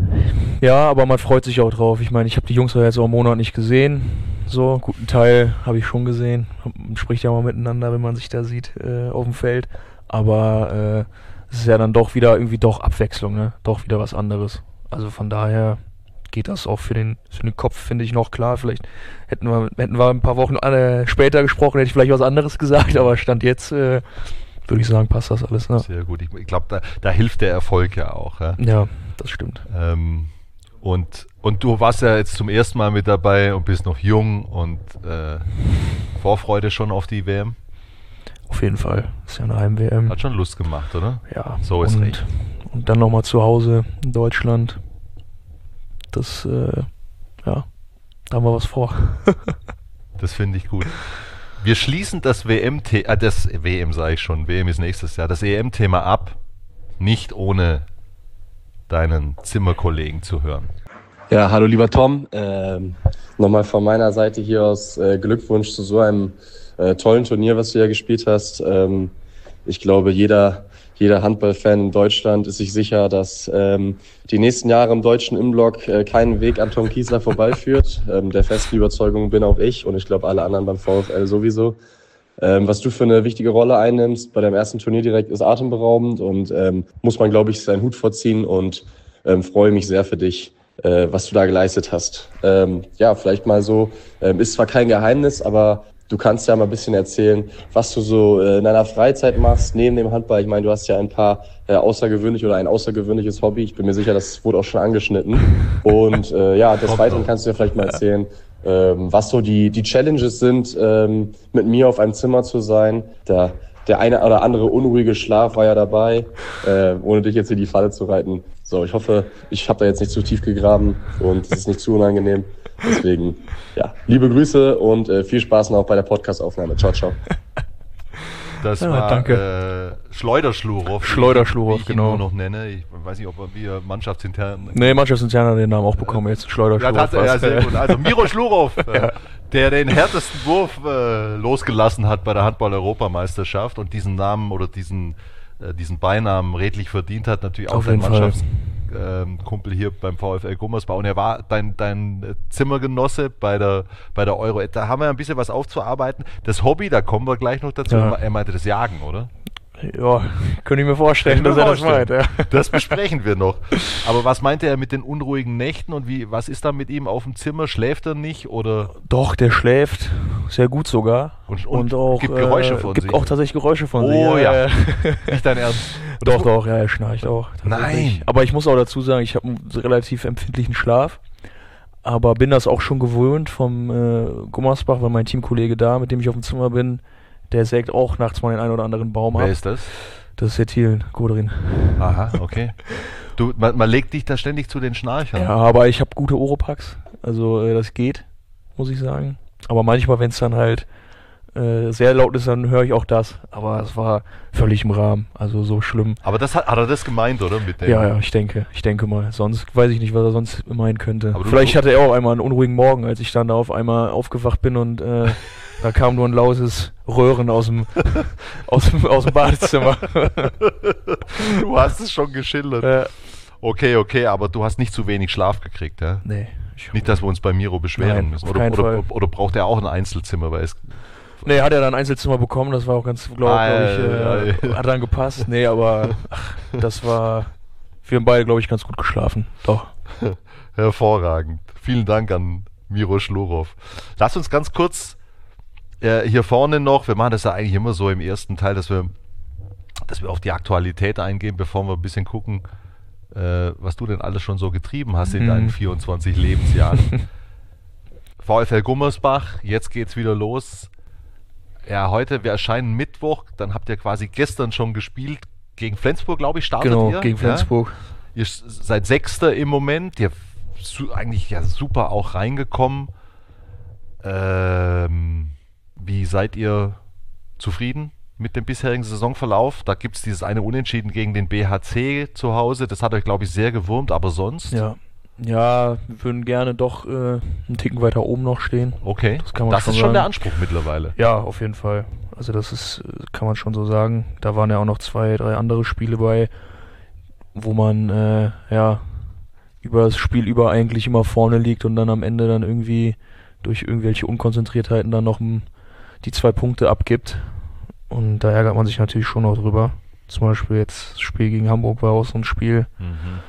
Ja, aber man freut sich auch drauf. Ich meine, ich habe die Jungs ja jetzt auch einen Monat nicht gesehen. So, einen guten Teil habe ich schon gesehen. Man spricht ja mal miteinander, wenn man sich da sieht äh, auf dem Feld. Aber äh, es ist ja dann doch wieder irgendwie doch Abwechslung, ne? Doch wieder was anderes. Also von daher geht das auch für den, für den Kopf, finde ich, noch klar. Vielleicht hätten wir, hätten wir ein paar Wochen äh, später gesprochen, hätte ich vielleicht was anderes gesagt, aber Stand jetzt äh, würde ich sagen, passt das alles. Ne? Sehr gut. Ich, ich glaube, da, da hilft der Erfolg ja auch. Ja? Ja, das stimmt. Ähm, und, und du warst ja jetzt zum ersten Mal mit dabei und bist noch jung und äh, Vorfreude schon auf die W M. Auf jeden Fall. Ist ja eine Heim-W M. Hat schon Lust gemacht, oder? Ja, So ist und, recht. und dann nochmal zu Hause in Deutschland. Das, äh, ja, da haben wir was vor. Das finde ich gut. Wir schließen das W M-Thema, äh, das W M sage ich schon, W M ist nächstes Jahr, das E M-Thema ab, nicht ohne deinen Zimmerkollegen zu hören. Ja, hallo lieber Tom. Ähm, nochmal von meiner Seite hier aus äh, Glückwunsch zu so einem äh, tollen Turnier, was du ja gespielt hast. Ähm, ich glaube, jeder, jeder Handballfan in Deutschland ist sich sicher, dass ähm, die nächsten Jahre im deutschen Innenblock äh, keinen Weg an Tom Kiesler vorbeiführt. Ähm, der festen Überzeugung bin auch ich und ich glaube alle anderen beim VfL sowieso. Ähm, was du für eine wichtige Rolle einnimmst bei deinem ersten Turnier direkt ist atemberaubend und ähm, muss man, glaube ich, seinen Hut vorziehen und ähm, freue mich sehr für dich, äh, was du da geleistet hast. Ähm, ja, vielleicht mal so, ähm, ist zwar kein Geheimnis, aber du kannst ja mal ein bisschen erzählen, was du so äh, in deiner Freizeit machst, neben dem Handball. Ich meine, du hast ja ein paar äh, außergewöhnliche oder ein außergewöhnliches Hobby. Ich bin mir sicher, das wurde auch schon angeschnitten. Und äh, ja, des Weiteren kannst du ja vielleicht mal erzählen, ähm, was so die, die Challenges sind, ähm, mit mir auf einem Zimmer zu sein. Da, der eine oder andere unruhige Schlaf war ja dabei, äh, ohne dich jetzt in die Falle zu reiten. So, ich hoffe, ich habe da jetzt nicht zu tief gegraben und es ist nicht zu unangenehm. Deswegen, ja, liebe Grüße und äh, viel Spaß noch bei der Podcast-Aufnahme. Ciao, ciao. Das Ja, war danke. Äh, Schleuderschlurow, Schleuderschlurow, wie ich ihn genau. nur noch nenne. Ich weiß nicht, ob wir mannschaftsintern... Nee, Mannschaftsintern hat den Namen auch bekommen jetzt. Schleuderschlurow. Ja, das, ja, sehr gut. Also Miro Schlurow, Ja. äh, der den härtesten Wurf äh, losgelassen hat bei der Handball-Europameisterschaft und diesen Namen oder diesen, äh, diesen Beinamen redlich verdient hat, natürlich auch Auf dein jeden Fall. Mannschaftskumpel hier beim VfL Gummersbach. Und er war dein, dein äh, Zimmergenosse bei der, bei der Euro. Da haben wir ein bisschen was aufzuarbeiten. Das Hobby, da kommen wir gleich noch dazu. Ja. Er meinte das Jagen, oder? Ja, könnte ich mir vorstellen, Kann ich dass mir er das meint. vorstellen. Ja. Das besprechen wir noch. Aber was meinte er mit den unruhigen Nächten und wie, was ist da mit ihm auf dem Zimmer? Schläft er nicht oder? Doch, der schläft sehr gut sogar. Und, und, Und auch, gibt Geräusche äh, von gibt sich. auch tatsächlich Geräusche von sich. Oh ja. ja. Nicht dein Ernst. Doch, doch, ja, er schnarcht auch. Nein. tatsächlich. Aber ich muss auch dazu sagen, ich habe einen relativ empfindlichen Schlaf. Aber bin das auch schon gewöhnt vom äh, Gummersbach, weil mein Teamkollege da, mit dem ich auf dem Zimmer bin, der sägt auch nachts mal den einen oder anderen Baum Wer ab. ist das? Das ist der Thielen, Godrin. Aha, okay. Du, man, man legt dich da ständig zu den Schnarchern. Ja, aber ich habe gute Oropax. Also äh, das geht, muss ich sagen. Aber manchmal, wenn es dann halt äh, sehr laut ist, dann höre ich auch das. Aber es war völlig im Rahmen. Also so schlimm. Aber das hat, hat er das gemeint, oder? Mit dem? Ja, ja, ich denke, ich denke mal. Sonst weiß ich nicht, was er sonst meinen könnte. Aber du- Vielleicht hatte er auch einmal einen unruhigen Morgen, als ich dann da auf einmal aufgewacht bin und äh, da kam nur ein lautes Röhren aus dem, aus dem, aus dem Badezimmer. Du hast es schon geschildert. äh, Okay, okay, aber du hast nicht zu wenig Schlaf gekriegt, ja? nee. Ich, Nicht, dass wir uns bei Miro beschweren Nein, müssen. auf Oder, keinen oder, Fall. oder braucht er auch ein Einzelzimmer? Weil es, nee, hat er dann ein Einzelzimmer bekommen, das war auch ganz, glaube glaub ich, Ei, äh, ei. hat dann gepasst. Nee, aber ach, das war, wir haben beide, glaube ich, ganz gut geschlafen. Doch. hervorragend. Vielen Dank an Miro Schlurow. Lass uns ganz kurz äh, hier vorne noch, wir machen das ja eigentlich immer so im ersten Teil, dass wir, dass wir auf die Aktualität eingehen, bevor wir ein bisschen gucken, äh, was du denn alles schon so getrieben hast in Mhm. deinen vierundzwanzig Lebensjahren. VfL Gummersbach, jetzt geht's wieder los. Ja, heute, wir erscheinen Mittwoch, dann habt ihr quasi gestern schon gespielt. Gegen Flensburg, glaube ich, startet Genau, ihr. gegen Ja? Flensburg. Ihr s- seid Sechster im Moment, ihr su eigentlich ja super auch reingekommen. Ähm, wie seid ihr zufrieden mit dem bisherigen Saisonverlauf? Da gibt es dieses eine Unentschieden gegen den B H C zu Hause. Das hat euch, glaube ich, sehr gewurmt, aber sonst? Ja. Ja, wir würden gerne doch äh, einen Ticken weiter oben noch stehen. Okay, Das kann man das schon ist schon sagen. der Anspruch mittlerweile. Ja, auf jeden Fall. Also das ist, äh, kann man schon so sagen. Da waren ja auch noch zwei, drei andere Spiele bei, wo man äh, ja über das Spiel über eigentlich immer vorne liegt und dann am Ende dann irgendwie durch irgendwelche Unkonzentriertheiten dann noch m, die zwei Punkte abgibt. Und da ärgert man sich natürlich schon noch drüber. Zum Beispiel jetzt das Spiel gegen Hamburg war auch so ein Spiel. Mhm.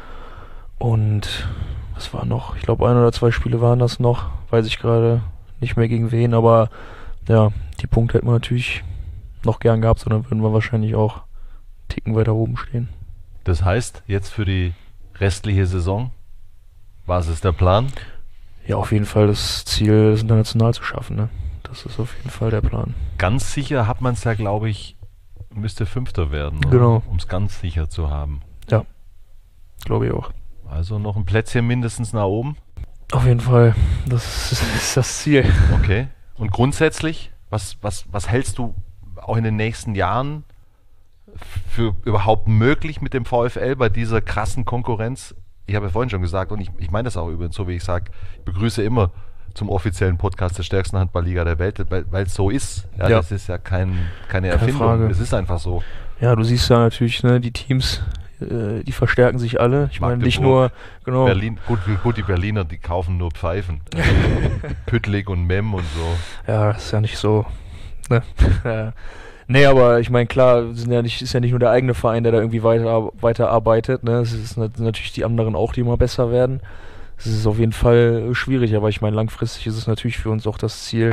Und was war noch? Ich glaube, ein oder zwei Spiele waren das noch. Weiß ich gerade nicht mehr gegen wen, aber ja, die Punkte hätten wir natürlich noch gern gehabt, sondern würden wir wahrscheinlich auch einen Ticken weiter oben stehen. Das heißt, jetzt für die restliche Saison, was ist der Plan? Ja, auf jeden Fall das Ziel, das international zu schaffen, ne? Das ist auf jeden Fall der Plan. Ganz sicher hat man es ja, glaube ich, müsste Fünfter werden, Genau. um es ganz sicher zu haben. Glaube ich auch. Also noch ein Plätzchen mindestens nach oben. Auf jeden Fall, das ist, ist das Ziel. Okay. Und grundsätzlich, was, was, was hältst du auch in den nächsten Jahren für überhaupt möglich mit dem VfL bei dieser krassen Konkurrenz? Ich habe ja vorhin schon gesagt, und ich, ich meine das auch übrigens so, wie ich sage, ich begrüße immer zum offiziellen Podcast der stärksten Handballliga der Welt, weil es so ist. Ja, Ja. Das ist ja kein, keine Keine Erfindung, Frage. es ist einfach so. Ja, du siehst ja natürlich, ne, die Teams, äh, die verstärken sich alle. Ich meine, nicht nur, genau. Berlin, gut, gut, die Berliner, die kaufen nur Pfeifen. Püttlik und Mem und so. Ja, ist ja nicht so. Ne? Ja. Nee, aber ich meine, klar, sind ja nicht, ist ja nicht nur der eigene Verein, der da irgendwie weiter, weiterarbeitet. Ne? Es ist nat- natürlich die anderen auch, die immer besser werden. Es ist auf jeden Fall schwierig, aber ich meine, langfristig ist es natürlich für uns auch das Ziel,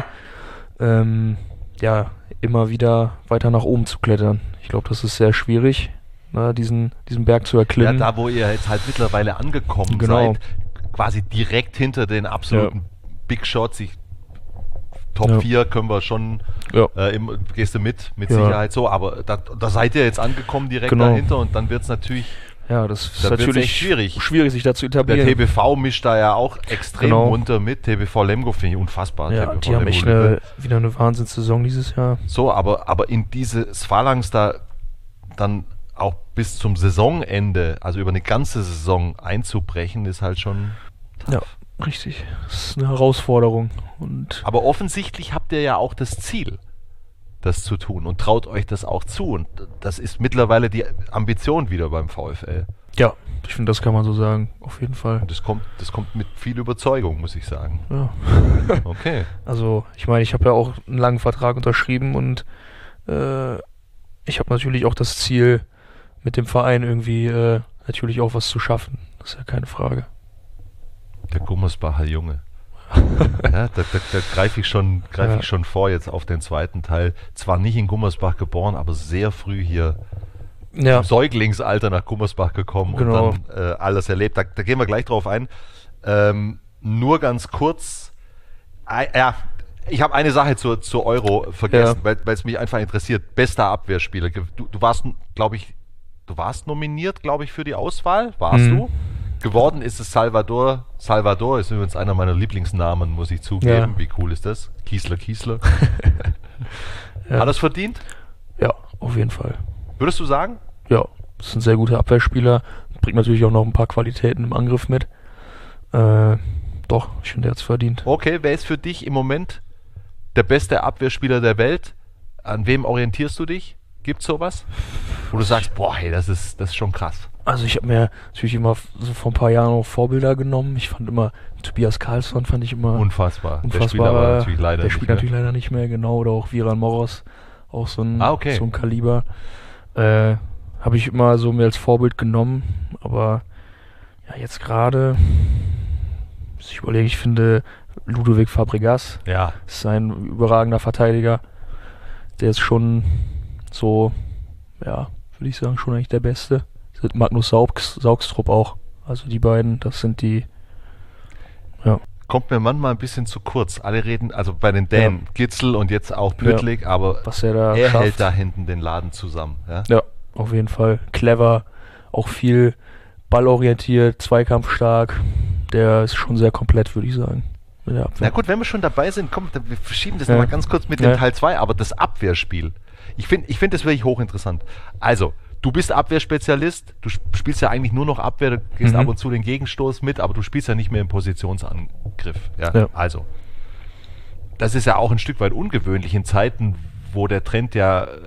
ähm, ja, immer wieder weiter nach oben zu klettern. Ich glaube, das ist sehr schwierig, ne, diesen, diesen Berg zu Ja, erklimmen. da wo ihr jetzt halt mittlerweile angekommen Genau. seid, quasi direkt hinter den absoluten Big Shots. Ich Top Ja. vier können wir schon, Ja. äh, im, gehst du mit, mit Ja. Sicherheit so, aber da, da seid ihr jetzt angekommen direkt Genau. dahinter und dann wird es natürlich, Ja, das ist Da wird's natürlich echt schwierig. schwierig, sich da zu der etablieren. T B V mischt da ja auch extrem Genau. runter mit, T B V Lemgo finde ich unfassbar. Ja, T B V die haben echt Lemgo Lübbe. eine, wieder eine Wahnsinnssaison dieses Jahr. So, aber, aber in dieses Phalanx da dann auch bis zum Saisonende, also über eine ganze Saison einzubrechen, ist halt schon tough. Ja, richtig. Das ist eine Herausforderung. Und Aber offensichtlich habt ihr ja auch das Ziel, das zu tun und traut euch das auch zu. Und das ist mittlerweile die Ambition wieder beim VfL. ja, ich finde, das kann man so sagen. Auf jeden Fall. Und das kommt, das kommt mit viel Überzeugung, muss ich sagen. Ja. Okay. Also, ich meine, ich habe ja auch einen langen Vertrag unterschrieben und äh, ich habe natürlich auch das Ziel, mit dem Verein irgendwie äh, natürlich auch was zu schaffen. Das ist ja keine Frage. Der Gummersbacher Junge. Ja, da da, da greife ich, schon, greif Ja. ich schon vor jetzt auf den zweiten Teil. Zwar nicht in Gummersbach geboren, aber sehr früh hier Ja, im Säuglingsalter nach Gummersbach gekommen Genau. und dann äh, alles erlebt. Da, da gehen wir gleich drauf ein. Ähm, nur ganz kurz. Äh, ja, ich habe eine Sache zur, zur Euro vergessen, Ja. weil es mich einfach interessiert. Bester Abwehrspieler. Du, du warst, glaube ich, du warst nominiert, glaube ich, für die Auswahl. Warst Mhm. du? Geworden ist es Salvador. Salvador ist übrigens einer meiner Lieblingsnamen, muss ich zugeben. Ja. Wie cool ist das? Kiesler, Kiesler. Ja. Hat er es verdient? ja, auf jeden Fall. Würdest du sagen? Ja, das ist ein sehr guter Abwehrspieler. Bringt natürlich auch noch ein paar Qualitäten im Angriff mit. Äh, doch, ich finde, er hat es verdient. Okay, wer ist für dich im Moment der beste Abwehrspieler der Welt? An wem orientierst du dich? Gibt es sowas? Wo du sagst, boah, hey, das ist, das ist schon krass. Also ich habe mir natürlich immer f- so vor ein paar Jahren auch Vorbilder genommen. Ich fand immer, Tobias Karlsson fand ich immer Unfassbar. unfassbar. Der spielt aber natürlich leider Der nicht spielt mehr. natürlich leider nicht mehr, genau. Oder auch Viran Moros, auch so ein, Ah, okay. so ein Kaliber. Äh, habe ich immer so mir als Vorbild genommen. Aber ja, jetzt gerade, muss ich überlege, ich finde Ludovic Fabregas Ja, ist ein überragender Verteidiger. Der ist schon so, ja, würde ich sagen, schon eigentlich der Beste. Magnus Saugs, Saugstrup auch. Also die beiden, das sind die. Ja, kommt mir manchmal ein bisschen zu kurz. Alle reden, also bei den Dänen, Gitzel und jetzt auch Püttlik, aber was er da er schafft. hält da hinten den Laden zusammen. Ja? Ja, auf jeden Fall. Clever, auch viel ballorientiert, zweikampfstark. Der ist schon sehr komplett, würde ich sagen. Mit der Abwehr. Na gut, wenn wir schon dabei sind, komm, dann- wir verschieben das Ja. nochmal ganz kurz mit Ja. dem Teil zwei, aber das Abwehrspiel. Ich finde ich find das wirklich hochinteressant. Also, du bist Abwehrspezialist, du sp- spielst ja eigentlich nur noch Abwehr, du gehst Mhm. ab und zu den Gegenstoß mit, aber du spielst ja nicht mehr im Positionsangriff. Ja? Ja. Also, das ist ja auch ein Stück weit ungewöhnlich in Zeiten, wo der Trend ja äh,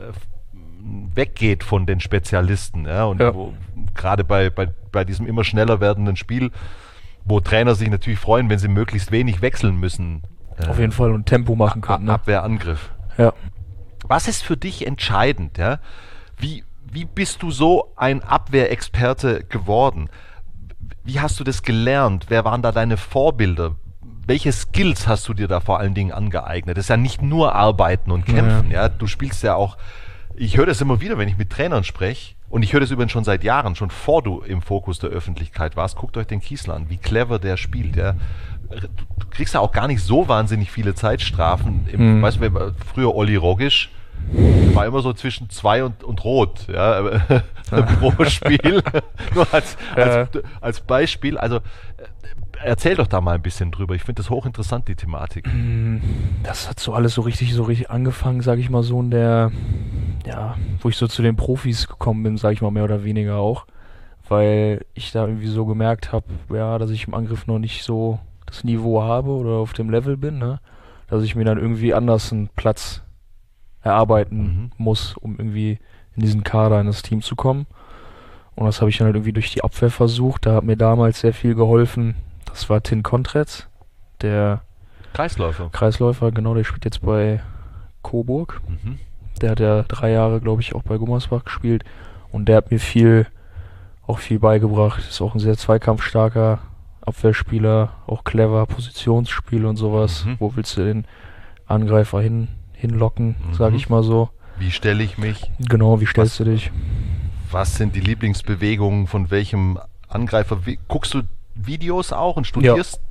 weggeht von den Spezialisten. Ja? Und Ja. wo gerade bei, bei, bei diesem immer schneller werdenden Spiel, wo Trainer sich natürlich freuen, wenn sie möglichst wenig wechseln müssen. äh, Auf jeden Fall und Tempo machen können. Ne? Abwehr, Angriff. Ja. Was ist für dich entscheidend? Ja? Wie, wie bist du so ein Abwehrexperte geworden? Wie hast du das gelernt? Wer waren da deine Vorbilder? Welche Skills hast du dir da vor allen Dingen angeeignet? Das ist ja nicht nur Arbeiten und Kämpfen. Ja. Du spielst ja auch, ich höre das immer wieder, wenn ich mit Trainern spreche, und ich höre das übrigens schon seit Jahren, schon vor du im Fokus der Öffentlichkeit warst. Guckt euch den Kiesler an, wie clever der spielt. Ja. Du kriegst ja auch gar nicht so wahnsinnig viele Zeitstrafen. Im, Mhm. Weißt du, wer- früher Olli Rogisch war immer so zwischen zwei und, und rot, ja, pro Spiel. Nur als, als, als Beispiel. Also äh, erzähl doch da mal ein bisschen drüber. Ich finde das hochinteressant, die Thematik. Das hat so alles so richtig, so richtig angefangen, sage ich mal so, in der, ja, wo ich so zu den Profis gekommen bin, sage ich mal mehr oder weniger auch, weil ich da irgendwie so gemerkt habe, ja, dass ich im Angriff noch nicht so das Niveau habe oder auf dem Level bin, ne, dass ich mir dann irgendwie anders einen Platz erarbeiten Mhm. muss, um irgendwie in diesen Kader, in das Team zu kommen. Und das habe ich dann halt irgendwie durch die Abwehr versucht. Da hat mir damals sehr viel geholfen. Das war Tin Kontretz, der Kreisläufer. Kreisläufer, genau, der spielt jetzt bei Coburg. Mhm. Der hat ja drei Jahre, glaube ich, auch bei Gummersbach gespielt. Und der hat mir viel, auch viel beigebracht. Ist auch ein sehr zweikampfstarker Abwehrspieler, auch clever, Positionsspiel und sowas. Mhm. Wo willst du den Angreifer hin, hinlocken, Mhm. sage ich mal so. Wie stelle ich mich? Genau, wie stellst Was- du dich? Was sind die Lieblingsbewegungen von welchem Angreifer? Wie, guckst du Videos auch und studierst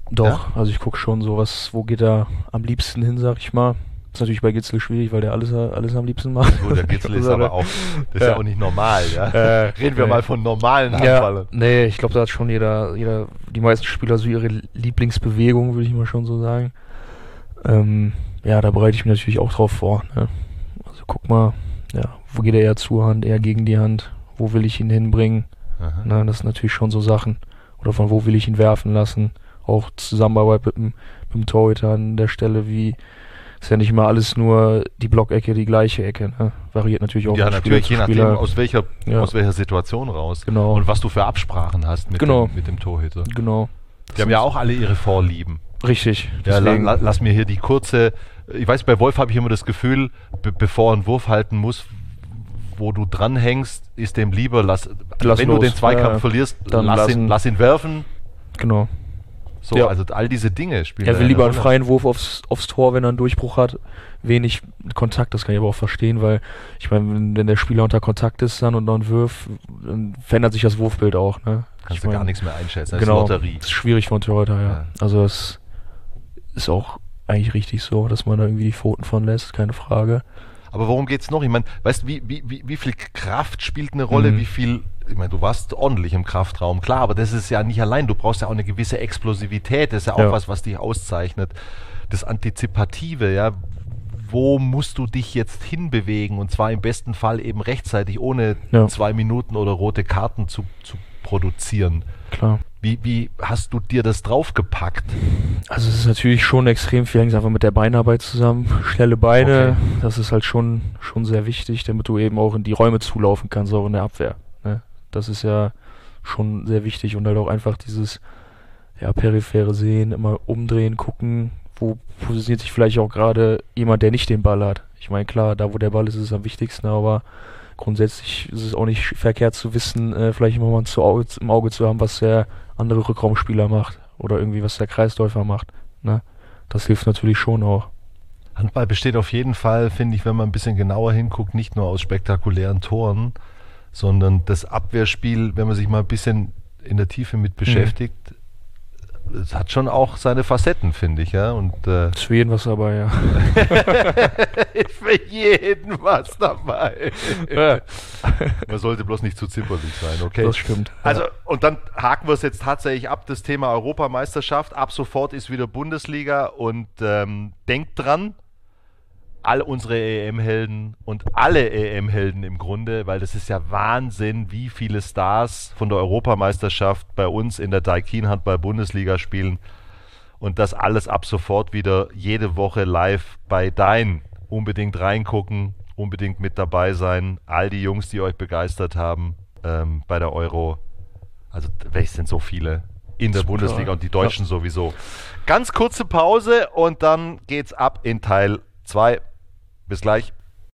Doch, Ja? also ich gucke schon so, was, wo geht er am liebsten hin, sag ich mal. Ist natürlich bei Gitzel schwierig, weil der alles, alles am liebsten macht. Gut, der Gitzel ist aber auch, das ist ja. Ja. auch nicht normal, ja. Äh, Reden wir nee. mal von normalen Ja, Handballern. nee, ich glaube, da hat schon jeder, jeder, die meisten Spieler so ihre Lieblingsbewegung, würde ich mal schon so sagen. Ähm, ja, da bereite ich mich natürlich auch drauf vor. Ne? Also guck mal, ja, wo geht er eher zur Hand, eher gegen die Hand, wo will ich ihn hinbringen? Aha. Na, das sind natürlich schon so Sachen. Oder von wo will ich ihn werfen lassen? Auch Zusammenarbeit mit dem, mit dem Torhüter an der Stelle, wie ist ja nicht immer alles nur die Blockecke, die gleiche Ecke. Ne? Variiert natürlich auch Ja, von natürlich, je Spieler zu nachdem, Spieler. aus welcher, Ja. aus welcher Situation raus. Genau. Und was du für Absprachen hast mit, Genau. dem, mit dem Torhüter. Genau. Die haben ja auch alle ihre Vorlieben. Richtig. Ja, la, Deswegen, la, lass mir hier die kurze, ich weiß, bei Wolf habe ich immer das Gefühl, be bevor er einen Wurf halten muss, wo du dranhängst, ist dem lieber, lass, Lass wenn los. du den Zweikampf Ja, verlierst, dann lass ihn, lassen. lass ihn werfen. genau. So, Ja. also all diese Dinge spielen. Er da will eine lieber einen Rolle. freien Wurf aufs, aufs Tor, wenn er einen Durchbruch hat. Wenig Kontakt, das kann ich aber auch verstehen, weil ich meine, wenn, wenn der Spieler unter Kontakt ist dann und dann wirft, dann verändert sich das Wurfbild auch. Ne? Kannst ich du gar mein, nichts mehr einschätzen. Das Genau, ist Lotterie. das ist schwierig von Torhüter, ja. Ja. Also es ist auch eigentlich richtig so, dass man da irgendwie die Pfoten von lässt, keine Frage. Aber worum geht's noch? Ich meine, weißt du, wie, wie, wie, wie viel Kraft spielt eine Rolle? Mhm. Wie viel, ich meine, du warst ordentlich im Kraftraum, klar, aber das ist ja nicht allein. Du brauchst ja auch eine gewisse Explosivität. Das ist ja auch Ja. was, was dich auszeichnet. Das Antizipative, ja. Wo musst du dich jetzt hinbewegen? Und zwar im besten Fall eben rechtzeitig, ohne Ja. zwei Minuten oder rote Karten zu, zu produzieren. Klar. Wie, wie hast du dir das draufgepackt? Also es ist natürlich schon extrem viel, hängt einfach mit der Beinarbeit zusammen. Schnelle Beine, Okay. das ist halt schon, schon sehr wichtig, damit du eben auch in die Räume zulaufen kannst, auch in der Abwehr. Ne? Das ist ja schon sehr wichtig und halt auch einfach dieses ja, periphere Sehen, immer umdrehen, gucken, wo positioniert sich vielleicht auch gerade jemand, der nicht den Ball hat. Ich meine, klar, da wo der Ball ist, ist es am wichtigsten, aber grundsätzlich ist es auch nicht verkehrt zu wissen, äh, vielleicht immer mal zu Auge, im Auge zu haben, was der andere Rückraumspieler macht oder irgendwie was der Kreisläufer macht. Ne? Das hilft natürlich schon auch. Handball besteht auf jeden Fall, finde ich, wenn man ein bisschen genauer hinguckt, nicht nur aus spektakulären Toren, sondern das Abwehrspiel, wenn man sich mal ein bisschen in der Tiefe mit beschäftigt, es hat schon auch seine Facetten, finde ich, ja. Und äh, Ist für jeden was dabei, ja. für jeden was dabei. Ja. Man sollte bloß nicht zu zimperlich sein, okay? Das stimmt. Also, und dann haken wir es jetzt tatsächlich ab, das Thema Europameisterschaft. Ab sofort ist wieder Bundesliga und ähm, denkt dran, all unsere E M-Helden und alle E M-Helden im Grunde, weil das ist ja Wahnsinn, wie viele Stars von der Europameisterschaft bei uns in der Daikin Handball-Bundesliga spielen und das alles ab sofort wieder jede Woche live bei Dein. Unbedingt reingucken, unbedingt mit dabei sein. All die Jungs, die euch begeistert haben ähm, bei der Euro. Also, welche sind so viele in der Super. Bundesliga und die Deutschen sowieso. Ganz kurze Pause und dann geht's ab in Teil zwei. Bis gleich.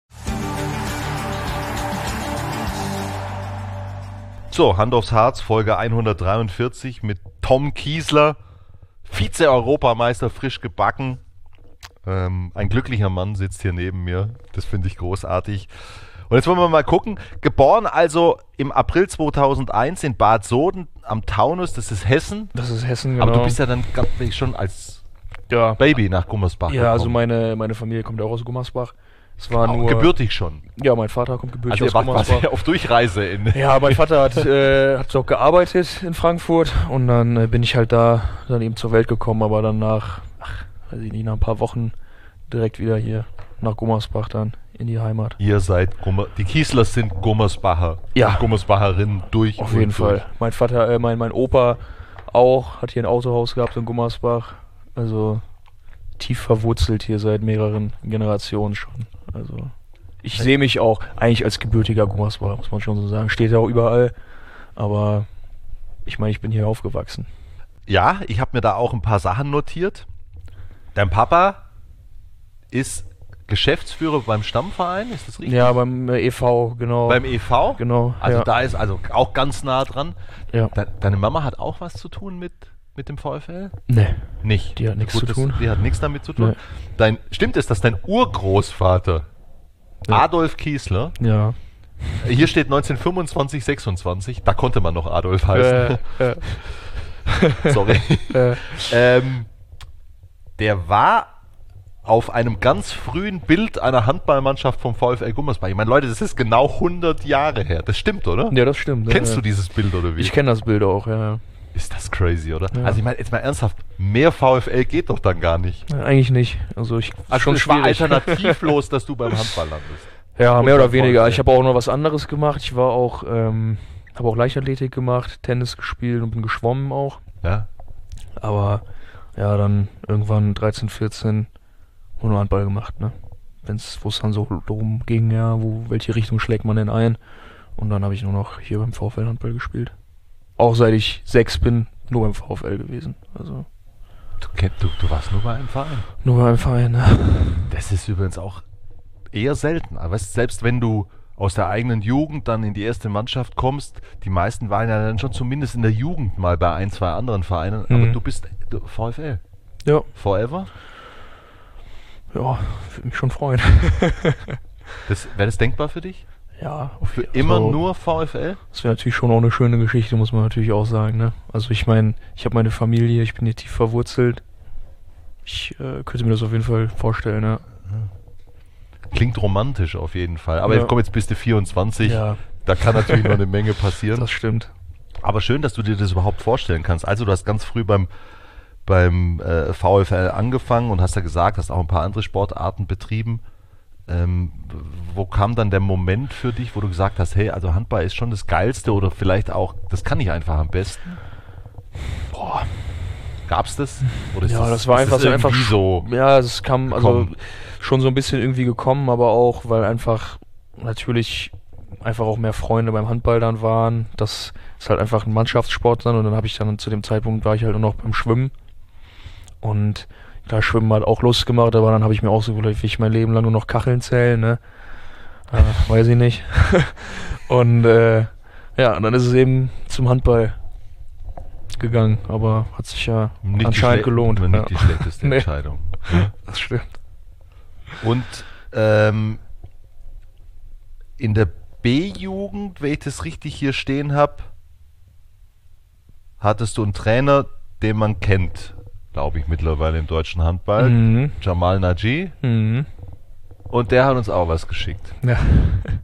So, Hand aufs Harz, Folge hundertdreiundvierzig mit Tom Kiesler, Vize-Europameister, frisch gebacken. Ähm, ein glücklicher Mann sitzt hier neben mir. Das finde ich großartig. Und jetzt wollen wir mal gucken. Geboren also im April zweitausendeins in Bad Soden am Taunus, das ist Hessen. Das ist Hessen, genau. Aber du bist ja dann ganz- schon als ja, Baby nach Gummersbach ja also gekommen. meine, meine Familie kommt auch aus Gummersbach. Es war Auch nur... gebürtig schon. Ja, mein Vater kommt gebürtig Also ihr aus wart quasi Gummersbach. auf Durchreise in... Ja, mein Vater hat, äh, hat dort gearbeitet in Frankfurt und dann äh, bin ich halt da dann eben zur Welt gekommen, aber dann nach, ach, weiß ich nicht, nach ein paar Wochen direkt wieder hier nach Gummersbach dann in die Heimat. Ihr seid Gummer, die Kieslers sind Gummersbacher. Ja. Und Gummersbacherinnen durch Auf und jeden durch. Fall. Mein Vater, äh, mein, mein Opa auch, hat hier ein Autohaus gehabt in Gummersbach. Also tief verwurzelt hier seit mehreren Generationen schon. Also ich sehe mich auch eigentlich als gebürtiger Gummersbacher, muss man schon so sagen. Steht ja auch überall. Aber ich meine, ich bin hier aufgewachsen. Ja, ich habe mir da auch ein paar Sachen notiert. Dein Papa ist Geschäftsführer beim Stammverein, ist das richtig? Ja, beim äh, E V, genau. Beim E V? Genau. Also ja. da ist also auch ganz nah dran. Ja. De deine Mama hat auch was zu tun mit, mit dem VfL? Nee. Nicht. Die hat nichts Gut, zu das- tun. Die hat nichts damit zu tun. Nee. Dein, stimmt es, dass dein Urgroßvater Ja. Adolf Kiesler, Ja. hier steht neunzehnhundertfünfundzwanzig, sechsundzwanzig, da konnte man noch Adolf heißen, Äh, äh, Sorry. Äh, ähm, der war auf einem ganz frühen Bild einer Handballmannschaft vom VfL Gummersbach. Ich meine, Leute, das ist genau hundert Jahre her. Das stimmt, oder? ja, das stimmt. Kennst ja, du dieses Bild oder wie? Ich kenne das Bild auch, ja. Ist das crazy, oder? Ja. Also ich meine, jetzt mal ernsthaft, mehr VfL geht doch dann gar nicht. ja. Eigentlich nicht. Also ich Also schon es war schwierig. alternativlos, dass du beim Handball landest. Ja, Und mehr oder beim weniger. VfL. Ich habe auch noch was anderes gemacht. Ich war auch, ähm, habe auch Leichtathletik gemacht, Tennis gespielt und bin geschwommen auch. Ja? Aber ja, dann irgendwann dreizehn, vierzehn nur noch Handball gemacht, ne? Wenn's, wo es dann so darum ging, ja, wo, welche Richtung schlägt man denn ein? Und dann habe ich nur noch hier beim VfL Handball gespielt. Auch seit ich sechs bin, nur beim VfL gewesen. Also Du, kenn- du, du warst nur bei einem Verein. nur beim Verein, ne? Das ist übrigens auch eher selten. Aber weißt, selbst wenn du aus der eigenen Jugend dann in die erste Mannschaft kommst, die meisten waren ja dann schon zumindest in der Jugend mal bei ein, zwei anderen Vereinen. Aber Mhm. du bist du, VfL. Ja, Forever? ja, würde mich schon freuen. Das, wäre das denkbar für dich? Ja, Für immer also, nur VfL? Das wäre natürlich schon auch eine schöne Geschichte, muss man natürlich auch sagen, ne? Also ich meine, ich habe meine Familie, ich bin hier tief verwurzelt. Ich äh, könnte mir das auf jeden Fall vorstellen, ja. Klingt romantisch auf jeden Fall. Aber Ja. jetzt komm, jetzt bist du vierundzwanzig. Ja, Da kann natürlich noch eine Menge passieren. das stimmt. Aber schön, dass du dir das überhaupt vorstellen kannst. Also du hast ganz früh beim, beim äh, VfL angefangen und hast ja gesagt, hast auch ein paar andere Sportarten betrieben. Ähm, wo kam dann der Moment für dich, wo du gesagt hast, hey, also Handball ist schon das Geilste oder vielleicht auch, das kann ich einfach am besten? Boah. Gab's das? Oder ist Ja, das war einfach so irgendwie einfach so. Ja, es kam also gekommen? schon so ein bisschen irgendwie gekommen, aber auch, weil einfach natürlich einfach auch mehr Freunde beim Handball dann waren. Das ist halt einfach ein Mannschaftssport dann und dann habe ich dann zu dem Zeitpunkt war ich halt nur noch beim Schwimmen. Und klar, Schwimmen hat auch Lust gemacht, aber dann habe ich mir auch so überlegt, will ich mein Leben lang nur noch Kacheln zählen, ne? Äh, weiß ich nicht. Und äh, ja, und dann ist es eben zum Handball gegangen, aber hat sich ja Nicht anscheinend die schle- gelohnt. Nicht Ja. die schlechteste Nee. Entscheidung. Ja. Das stimmt. Und ähm, in der B-Jugend, wenn ich das richtig hier stehen habe, hattest du einen Trainer, den man kennt, glaube ich, mittlerweile im deutschen Handball, Mhm. Jamal Naji. Mhm. Und der hat uns auch was geschickt. Ja. Bin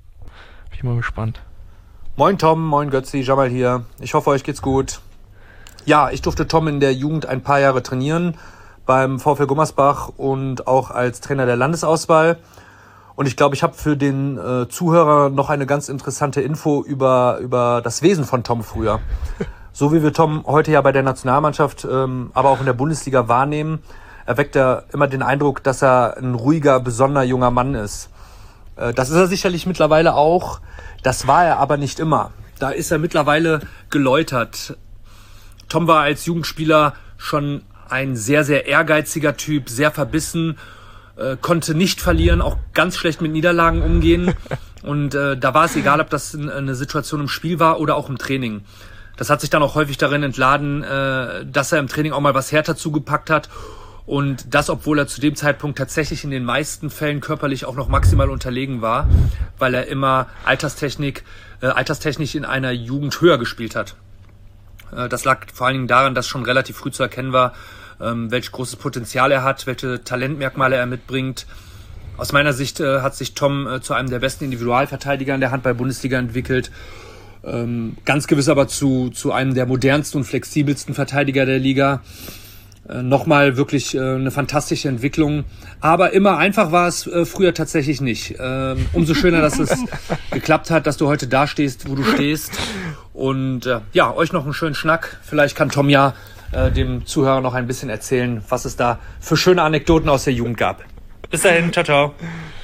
ich mal gespannt. Moin Tom, moin Götzi, Jamal hier. Ich hoffe, euch geht's gut. Ja, ich durfte Tom in der Jugend ein paar Jahre trainieren beim VfL Gummersbach und auch als Trainer der Landesauswahl. Und ich glaube, ich habe für den äh, Zuhörer noch eine ganz interessante Info über, über das Wesen von Tom früher. So wie wir Tom heute ja bei der Nationalmannschaft, ähm, aber auch in der Bundesliga wahrnehmen, erweckt er immer den Eindruck, dass er ein ruhiger, besonderer junger Mann ist. Äh, das ist er sicherlich mittlerweile auch. Das war er aber nicht immer. Da ist er mittlerweile geläutert. Tom war als Jugendspieler schon ein sehr, sehr ehrgeiziger Typ, sehr verbissen, äh, konnte nicht verlieren, auch ganz schlecht mit Niederlagen umgehen. Und äh, da war es egal, ob das eine Situation im Spiel war oder auch im Training. Das hat sich dann auch häufig darin entladen, äh, dass er im Training auch mal was härter zugepackt hat. Und das, obwohl er zu dem Zeitpunkt tatsächlich in den meisten Fällen körperlich auch noch maximal unterlegen war, weil er immer Alterstechnik, äh, alterstechnisch in einer Jugend höher gespielt hat. Äh, das lag vor allen Dingen daran, dass schon relativ früh zu erkennen war, ähm, welch großes Potenzial er hat, welche Talentmerkmale er mitbringt. Aus meiner Sicht äh, hat sich Tom äh, zu einem der besten Individualverteidiger in der Handball-Bundesliga entwickelt. Ähm, ganz gewiss aber zu, zu einem der modernsten und flexibelsten Verteidiger der Liga. Äh, nochmal wirklich äh, eine fantastische Entwicklung. Aber immer einfach war es äh, früher tatsächlich nicht. Ähm, umso schöner, dass es geklappt hat, dass du heute da stehst, wo du stehst. Und äh, ja, euch noch einen schönen Schnack. Vielleicht kann Tom ja äh, dem Zuhörer noch ein bisschen erzählen, was es da für schöne Anekdoten aus der Jugend gab. Bis dahin, ciao, ciao.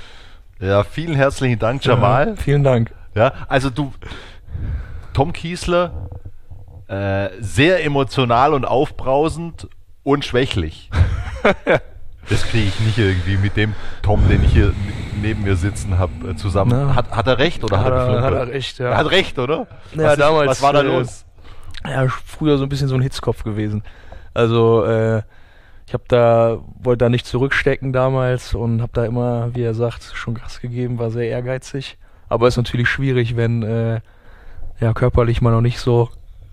Ja, vielen herzlichen Dank, Jamal. Ja, vielen Dank. Ja, also du, Tom Kiesler, äh, sehr emotional und aufbrausend und schwächlich. Das kriege ich nicht irgendwie mit dem Tom, den ich hier neben mir sitzen habe, äh, zusammen. Na. Hat, hat er recht oder hat, Hat er er, geflunkert? hat er recht, ja. Er hat recht, oder? Ja, was, ist, damals, was war da äh, los? Ja, früher so ein bisschen so ein Hitzkopf gewesen. Also, äh, ich habe da, wollte da nicht zurückstecken damals und habe da immer, wie er sagt, schon Gas gegeben, war sehr ehrgeizig. Aber ist natürlich schwierig, wenn, äh, ja, körperlich man noch nicht so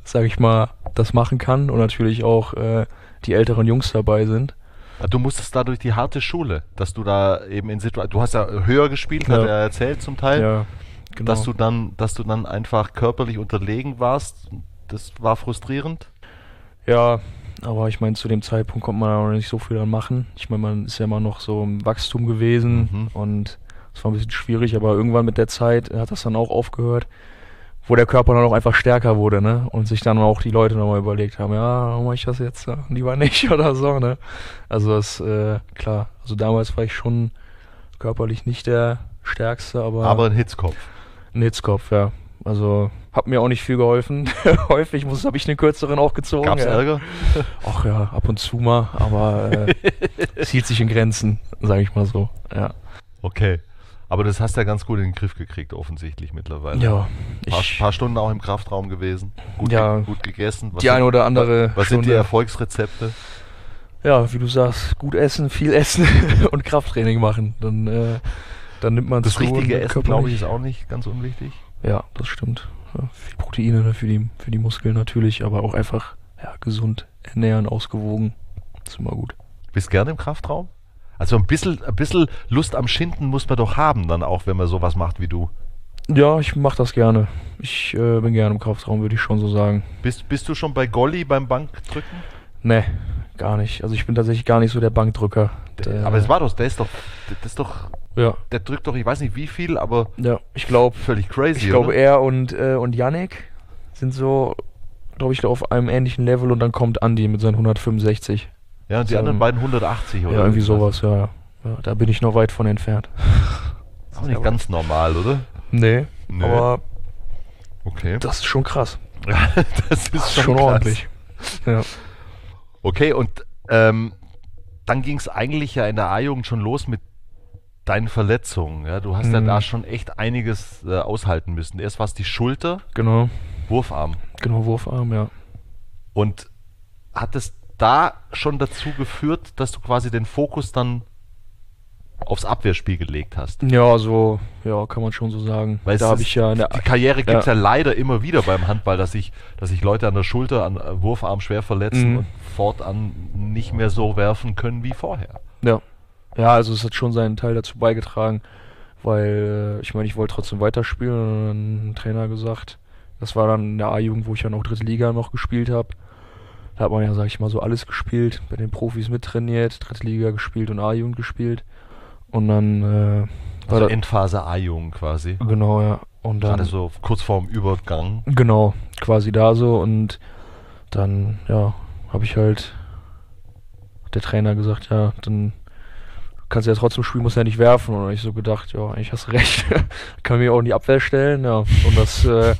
sage ich mal, das machen kann und natürlich auch äh, die älteren Jungs dabei sind. Du musstest da durch die harte Schule, dass du da eben in Situationen, du hast ja höher gespielt, Ja. hat er erzählt zum Teil, Ja, genau. dass du dann, dass du dann einfach körperlich unterlegen warst. Das war frustrierend. Ja, aber ich meine, zu dem Zeitpunkt konnte man auch nicht so viel dran machen. Ich meine, man ist ja immer noch so im Wachstum gewesen Mhm. und es war ein bisschen schwierig, aber irgendwann mit der Zeit hat das dann auch aufgehört, wo der Körper dann auch einfach stärker wurde, ne? Und sich dann auch die Leute nochmal überlegt haben, ja, warum mache ich das jetzt äh, lieber nicht oder so, ne? Also das, äh, klar, also damals war ich schon körperlich nicht der Stärkste, aber, Aber ein Hitzkopf. ein Hitzkopf, ja. Also hat mir auch nicht viel geholfen. Häufig muss habe ich einen kürzeren auch gezogen. Gab's ja. Ärger? Ach ja, ab und zu mal, aber äh, es hielt sich in Grenzen, sage ich mal so. Ja, Okay. Aber das hast du ja ganz gut in den Griff gekriegt, offensichtlich mittlerweile. ja Ein paar, ich, paar Stunden auch im Kraftraum gewesen. Gut, Ja. ge gut gegessen. Was die eine oder andere Was sind die Stunde. Erfolgsrezepte? Ja, wie du sagst, gut essen, viel essen und Krafttraining machen. Dann, äh, dann nimmt man Das zu richtige und Essen, körperlich- glaube ich, ist auch nicht ganz unwichtig. Ja, das stimmt. Ja, viel Proteine ne, für die, für die Muskeln natürlich, aber auch einfach ja, gesund ernähren, ausgewogen. Das ist immer gut. Bist gerne im Kraftraum? Also ein bisschen, ein bisschen Lust am Schinden muss man doch haben, dann auch, wenn man sowas macht wie du. Ja, ich mache das gerne. Ich äh, bin gerne im Kraftraum, würde ich schon so sagen. Bist, bist du schon bei Golli beim Bankdrücken? Nee, gar nicht. Also ich bin tatsächlich gar nicht so der Bankdrücker. Der, Aber es war doch, der ist doch, das ist doch, Ja, der drückt doch, ich weiß nicht wie viel, aber ja. Ich glaube, völlig crazy, ich glaube oder? er und, äh, und Yannick sind so, glaube ich, auf einem ähnlichen Level und dann kommt Andy mit seinen hundertfünfundsechzig. Ja, und die so- anderen beiden hundertachtzig, oder? Ja, irgendwie sowas, ja, ja. Ja, da bin ich noch weit von entfernt. Ist auch nicht ganz normal, oder? Nee, Nee. aber Okay. das ist schon krass. das ist Das ist schon, schon krass. ordentlich. Ja. Okay, und ähm, dann ging es eigentlich ja in der A-Jugend schon los mit deinen Verletzungen. Ja? Du hast ja Mhm. da schon echt einiges äh, aushalten müssen. Erst war es die Schulter, Genau, Wurfarm. genau, Wurfarm, ja. Und hat es da schon dazu geführt, dass du quasi den Fokus dann aufs Abwehrspiel gelegt hast? Ja, so, ja, kann man schon so sagen. Weil es da habe ist- ich ja in der Die Karriere gibt es ja. Ja. leider immer wieder beim Handball, dass sich dass sich Leute an der Schulter, an äh, Wurfarm schwer verletzen Mhm. und fortan nicht mehr so werfen können wie vorher. Ja. Ja, also es hat schon seinen Teil dazu beigetragen, weil äh, ich meine, ich wollte trotzdem weiterspielen und dann hat ein Trainer gesagt, das war dann in der A-Jugend, wo ich ja noch dritte Liga noch gespielt habe. Da hat man ja, sag ich mal, so alles gespielt, bei den Profis mittrainiert, dritte Liga gespielt und A-Jugend gespielt. Und dann äh, war Also da, Endphase A-Jugend quasi. genau, ja. Und dann Gerade so kurz vorm Übergang. Genau, quasi da so und dann, ja, habe ich halt der Trainer gesagt, ja, dann kannst du ja trotzdem spielen, musst ja nicht werfen. Und dann hab ich so gedacht, ja, eigentlich hast du recht, kann mich auch in die Abwehr stellen, ja. Und das äh,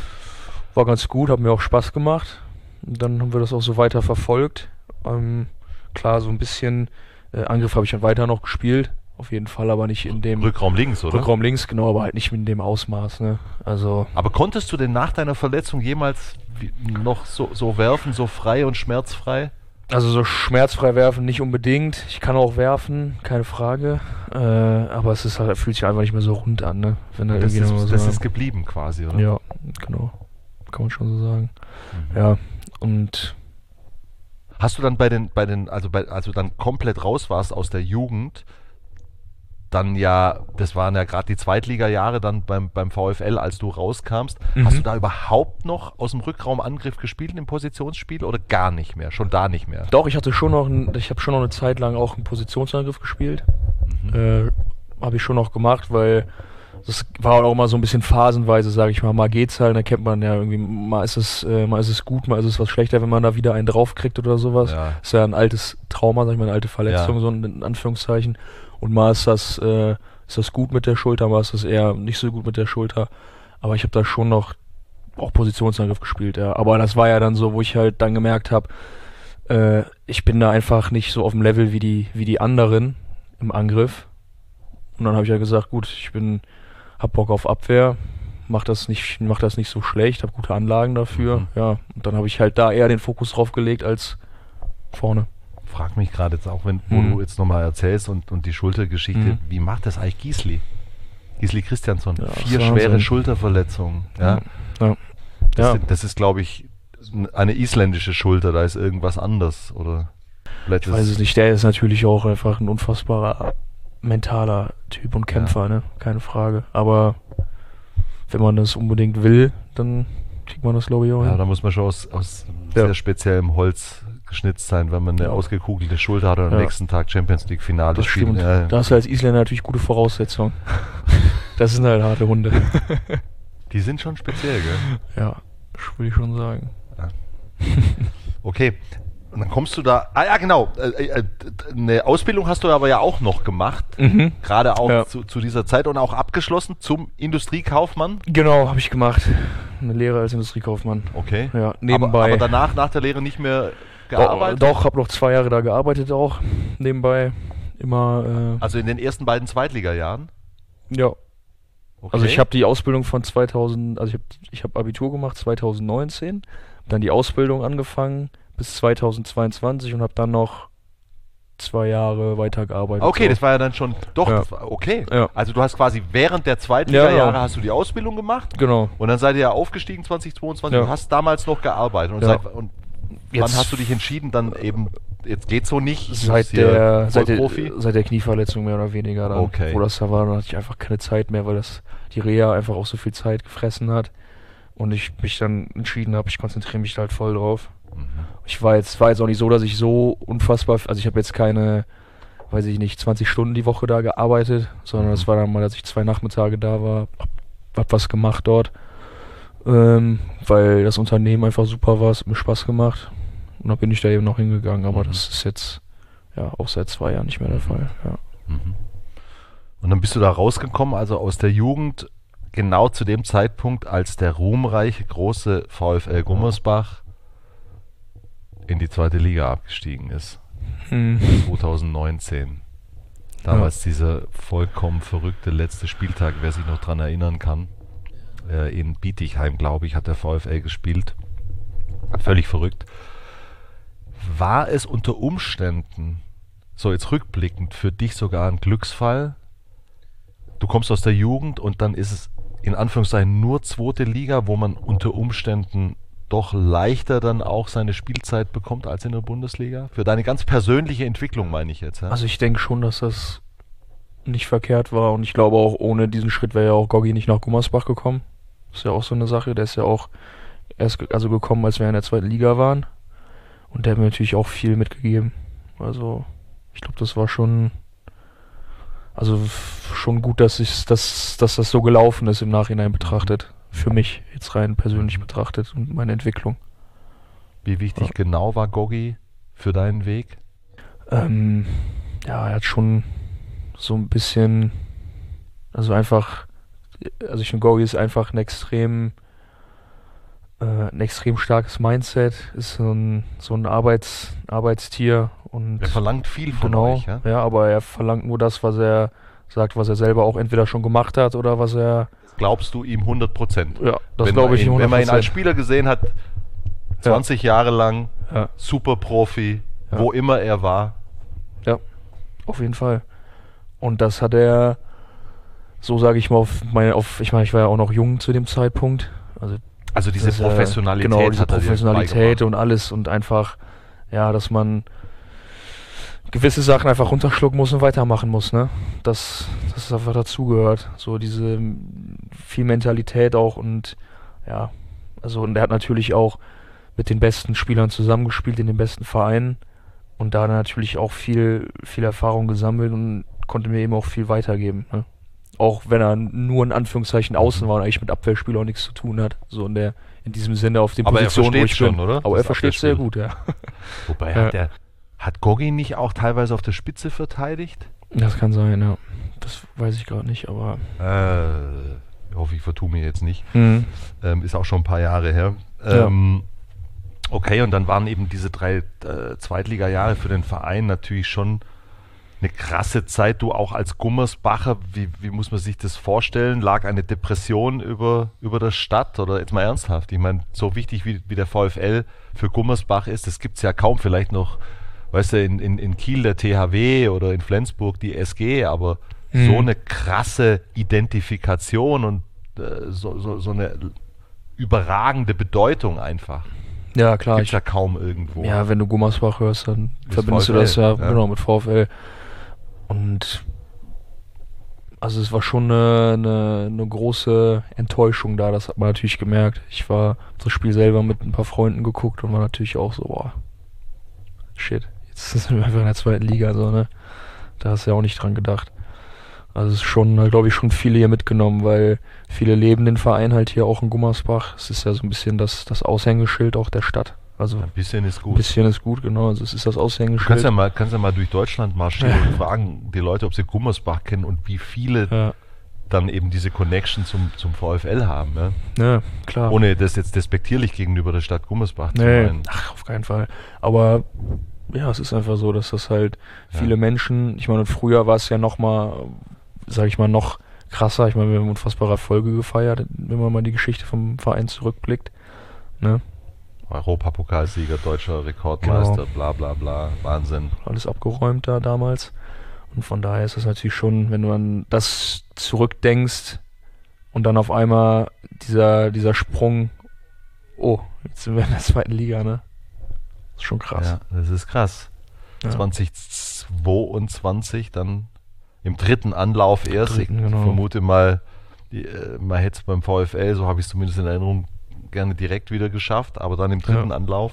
war ganz gut, hat mir auch Spaß gemacht. Und dann haben wir das auch so weiter verfolgt. Ähm, klar, so ein bisschen äh, Angriff habe ich dann weiter noch gespielt, auf jeden Fall, aber nicht in dem Rückraum links, oder? Rückraum links, genau, aber halt nicht in dem Ausmaß, ne. Also Aber konntest du denn nach deiner Verletzung jemals wie- noch so, so werfen, so frei und schmerzfrei? Also so schmerzfrei werfen nicht unbedingt. Ich kann auch werfen, keine Frage. Äh, aber es ist halt, fühlt sich einfach nicht mehr so rund an, ne? Wenn da Das, irgendwie noch ist, so das ist geblieben quasi, oder? ja, genau. Kann man schon so sagen. Mhm. Ja. Und Hast du dann bei den, bei den, also bei, also dann komplett raus warst aus der Jugend, dann ja, das waren ja gerade die Zweitliga-Jahre dann beim, beim VfL, als du rauskamst. Mhm. Hast du da überhaupt noch aus dem Rückraumangriff gespielt im Positionsspiel oder gar nicht mehr? Schon da nicht mehr? doch, ich hatte schon noch, ein, ich habe schon noch eine Zeit lang auch einen Positionsangriff gespielt. Äh, habe ich schon noch gemacht, weil das war auch mal so ein bisschen phasenweise, sage ich mal. Mal geht's halt, da kennt man ja irgendwie, mal ist es, äh, mal ist es gut, mal ist es was schlechter, wenn man da wieder einen draufkriegt oder sowas. Ja. Ist ja ein altes Trauma, sag ich mal, eine alte Verletzung, Ja. so in Anführungszeichen. Und mal ist das, äh, ist das gut mit der Schulter, mal ist das eher nicht so gut mit der Schulter. Aber ich habe da schon noch auch Positionsangriff gespielt, ja. Aber das war ja dann so, wo ich halt dann gemerkt habe, äh, ich bin da einfach nicht so auf dem Level wie die, wie die anderen im Angriff. Und dann habe ich ja gesagt, gut, ich bin, hab Bock auf Abwehr, mach das nicht, mach das nicht so schlecht, hab gute Anlagen dafür, Mhm. ja. Und dann habe ich halt da eher den Fokus drauf gelegt als vorne. Frag mich gerade jetzt auch, wenn, wo Mhm. du jetzt nochmal erzählst und, und die Schultergeschichte, Mhm. wie macht das eigentlich Gisli? Gisli Christiansson, Ja, vier das ist schwere Wahnsinn. Schulterverletzungen. Ja? Ja. Das, Ja. sind- das ist, glaube ich, eine isländische Schulter, da ist irgendwas anders, oder? Ich weiß es nicht, der ist natürlich auch einfach ein unfassbarer mentaler Typ und Kämpfer, ja. ne? Keine Frage. Aber wenn man das unbedingt will, dann kriegt man das, glaube ich, auch Ja, hin. da muss man schon aus, aus Ja. sehr speziellem Holz geschnitzt sein, wenn man eine Ja. ausgekugelte Schulter hat und am Ja. nächsten Tag Champions League Finale Das spielt. stimmt. Ja, Da hast du als Isländer natürlich gute Voraussetzungen. Das sind halt harte Hunde. die sind schon speziell, gell? Ja, würde ich schon sagen. Okay. Und dann kommst du da. Ah ja, genau. Äh, äh, eine Ausbildung hast du aber ja auch noch gemacht. Mhm. Gerade auch Ja. zu, zu dieser Zeit und auch abgeschlossen zum Industriekaufmann. Genau, habe ich gemacht. Eine Lehre als Industriekaufmann. Okay. Ja, Aber, nebenbei. aber danach, nach der Lehre nicht mehr gearbeitet? Doch, doch habe noch zwei Jahre da gearbeitet auch. Nebenbei immer. Äh, Also in den ersten beiden Zweitliga-Jahren? ja. Okay. Also ich habe die Ausbildung von zweitausend, also ich habe ich hab Abitur gemacht zweitausendneunzehn, hab dann die Ausbildung angefangen bis zweitausendzweiundzwanzig und habe dann noch zwei Jahre weitergearbeitet. Okay, so. das war ja dann schon, doch, Ja. das war, okay. Ja. Also du hast quasi während der Zweitliga-Jahre Ja, ja. hast du die Ausbildung gemacht Genau. und dann seid ihr ja aufgestiegen zweitausendzweiundzwanzig Ja. und hast damals noch gearbeitet. Und, Ja. seit, und wann Jetzt- hast du dich entschieden, dann eben, jetzt geht's so nicht? du Seit bist hier der, seit, der, Vollprofi? seit der Knieverletzung mehr oder weniger. Dann, Okay. Wo das da war, dann hatte ich einfach keine Zeit mehr, weil das die Reha einfach auch so viel Zeit gefressen hat. Und ich mich dann entschieden habe, ich konzentriere mich da halt voll drauf. Mhm. Ich war jetzt, war jetzt auch nicht so, dass ich so unfassbar, also ich habe jetzt keine, weiß ich nicht, zwanzig Stunden die Woche da gearbeitet, sondern es Mhm. war dann mal, dass ich zwei Nachmittage da war, hab, hab was gemacht dort, ähm, weil das Unternehmen einfach super war, es hat mir Spaß gemacht und dann bin ich da eben noch hingegangen, aber Mhm. das ist jetzt ja auch seit zwei Jahren nicht mehr der Fall. Ja. Mhm. Und dann bist du da rausgekommen, also aus der Jugend, genau zu dem Zeitpunkt, als der ruhmreiche große VfL Gummersbach in die zweite Liga abgestiegen ist. Hm. zweitausendneunzehn. Damals dieser vollkommen verrückte letzte Spieltag, wer sich noch dran erinnern kann. Äh, in Bietigheim, glaube ich, hat der VfL gespielt. Völlig verrückt. War es unter Umständen, so jetzt rückblickend, für dich sogar ein Glücksfall? Du kommst aus der Jugend und dann ist es in Anführungszeichen nur zweite Liga, wo man unter Umständen doch leichter dann auch seine Spielzeit bekommt als in der Bundesliga? Für deine ganz persönliche Entwicklung meine ich jetzt. Ja? Also ich denke schon, dass das nicht verkehrt war und ich glaube auch ohne diesen Schritt wäre ja auch Goggi nicht nach Gummersbach gekommen. Das ist ja auch so eine Sache, der ist ja auch erst ge- also gekommen, als wir in der zweiten Liga waren und der hat mir natürlich auch viel mitgegeben. Also ich glaube, das war schon also f- schon gut, dass ich dass, dass das so gelaufen ist im Nachhinein betrachtet. Für mich jetzt rein persönlich betrachtet und meine Entwicklung. Wie wichtig Ja. genau war Goggi für deinen Weg? Ähm, ja, er hat schon so ein bisschen, also einfach, also ich finde, Goggi ist einfach ein extrem, äh, ein extrem starkes Mindset, ist so ein, so ein Arbeits, Arbeitstier und Er verlangt viel von genau, euch, ja? ja, aber er verlangt nur das, was er sagt, was er selber auch entweder schon gemacht hat oder was er, Glaubst du ihm hundert Prozent? ja, das Wenn glaube man ich ihn, hundert Wenn man ihn als Prozent. Spieler gesehen hat, zwanzig Jahre lang, Ja. super Profi, Ja. wo immer er war. Ja, auf jeden Fall. Und das hat er, so sage ich mal, auf meine, auf, ich meine, ich war ja auch noch jung zu dem Zeitpunkt. Also Also diese das, äh, Professionalität genau, diese hat er dir Professionalität beigebracht. und alles und einfach, ja, dass man gewisse Sachen einfach runterschlucken muss und weitermachen muss, ne? Das, das ist einfach dazugehört. So diese m, viel Mentalität auch und ja, also und er hat natürlich auch mit den besten Spielern zusammengespielt in den besten Vereinen und da natürlich auch viel, viel Erfahrung gesammelt und konnte mir eben auch viel weitergeben, ne? Auch wenn er nur in Anführungszeichen außen war und eigentlich mit Abwehrspielern auch nichts zu tun hat. So in der, in diesem Sinne auf den Aber er Positionen, wo versteht's ich schon, bin. oder? Aber Das er versteht sehr Abwehrspiel. gut, ja. Wobei Ja. hat der hat Goggi nicht auch teilweise auf der Spitze verteidigt? Das kann sein, ja. Das weiß ich gerade nicht, aber. Äh, ich hoffe, ich vertue mir jetzt nicht. Mhm. Ähm, ist auch schon ein paar Jahre her. Ja. Ähm, okay, und dann waren eben diese drei äh, Zweitliga-Jahre für den Verein natürlich schon eine krasse Zeit. Du auch als Gummersbacher, wie, wie muss man sich das vorstellen? Lag eine Depression über, über der Stadt? Oder jetzt mal ernsthaft? Ich meine, so wichtig wie, wie der VfL für Gummersbach ist, das gibt es ja kaum. Vielleicht noch, weißt du, in, in, in Kiel der T H W oder in Flensburg die S G, aber Mhm. so eine krasse Identifikation und äh, so, so, so eine überragende Bedeutung einfach. Ja, klar. Gibt's Ich, ja kaum irgendwo. ja, wenn du Gummersbach hörst, dann Mit verbindest du VfL, das ja, ja. genau mit VfL. Und also es war schon eine, eine, eine große Enttäuschung da, das hat man natürlich gemerkt. Ich war das Spiel selber mit ein paar Freunden geguckt und war natürlich auch so, boah, shit, jetzt sind wir einfach in der zweiten Liga, so, ne? Da hast du ja auch nicht dran gedacht. Also es ist schon, glaube ich, schon viele hier mitgenommen, weil viele leben den Verein halt hier auch in Gummersbach. Es ist ja so ein bisschen das, das Aushängeschild auch der Stadt. Also Ein bisschen ist ein gut. bisschen ist gut, genau. Also es ist das Du Aushängeschild. kannst ja mal, kannst ja mal durch Deutschland marschieren und fragen die Leute, ob sie Gummersbach kennen und wie viele Ja, dann eben diese Connection zum, zum VfL haben. Ja? ja, klar. Ohne das jetzt despektierlich gegenüber der Stadt Gummersbach zu Nee, meinen. ach, auf keinen Fall. Aber ja, es ist einfach so, dass das halt viele Ja. Menschen, ich meine, früher war es ja noch mal, sag ich mal, noch krasser. Ich meine, wir haben unfassbare Erfolge gefeiert, wenn man mal die Geschichte vom Verein zurückblickt. Ne? Europapokalsieger, deutscher Rekordmeister, Genau. bla bla bla, Wahnsinn. Alles abgeräumt da damals. Und von daher ist das natürlich schon, wenn du an das zurückdenkst und dann auf einmal dieser, dieser Sprung, oh, jetzt sind wir in der zweiten Liga, ne? Das ist schon krass. Ja, das ist krass. Ja. zweitausendzweiundzwanzig dann im dritten Anlauf erst. Dritten, genau. Ich vermute mal, die, äh, man hätte es beim VfL, so habe ich es zumindest in Erinnerung, gerne direkt wieder geschafft, aber dann im dritten Ja. Anlauf.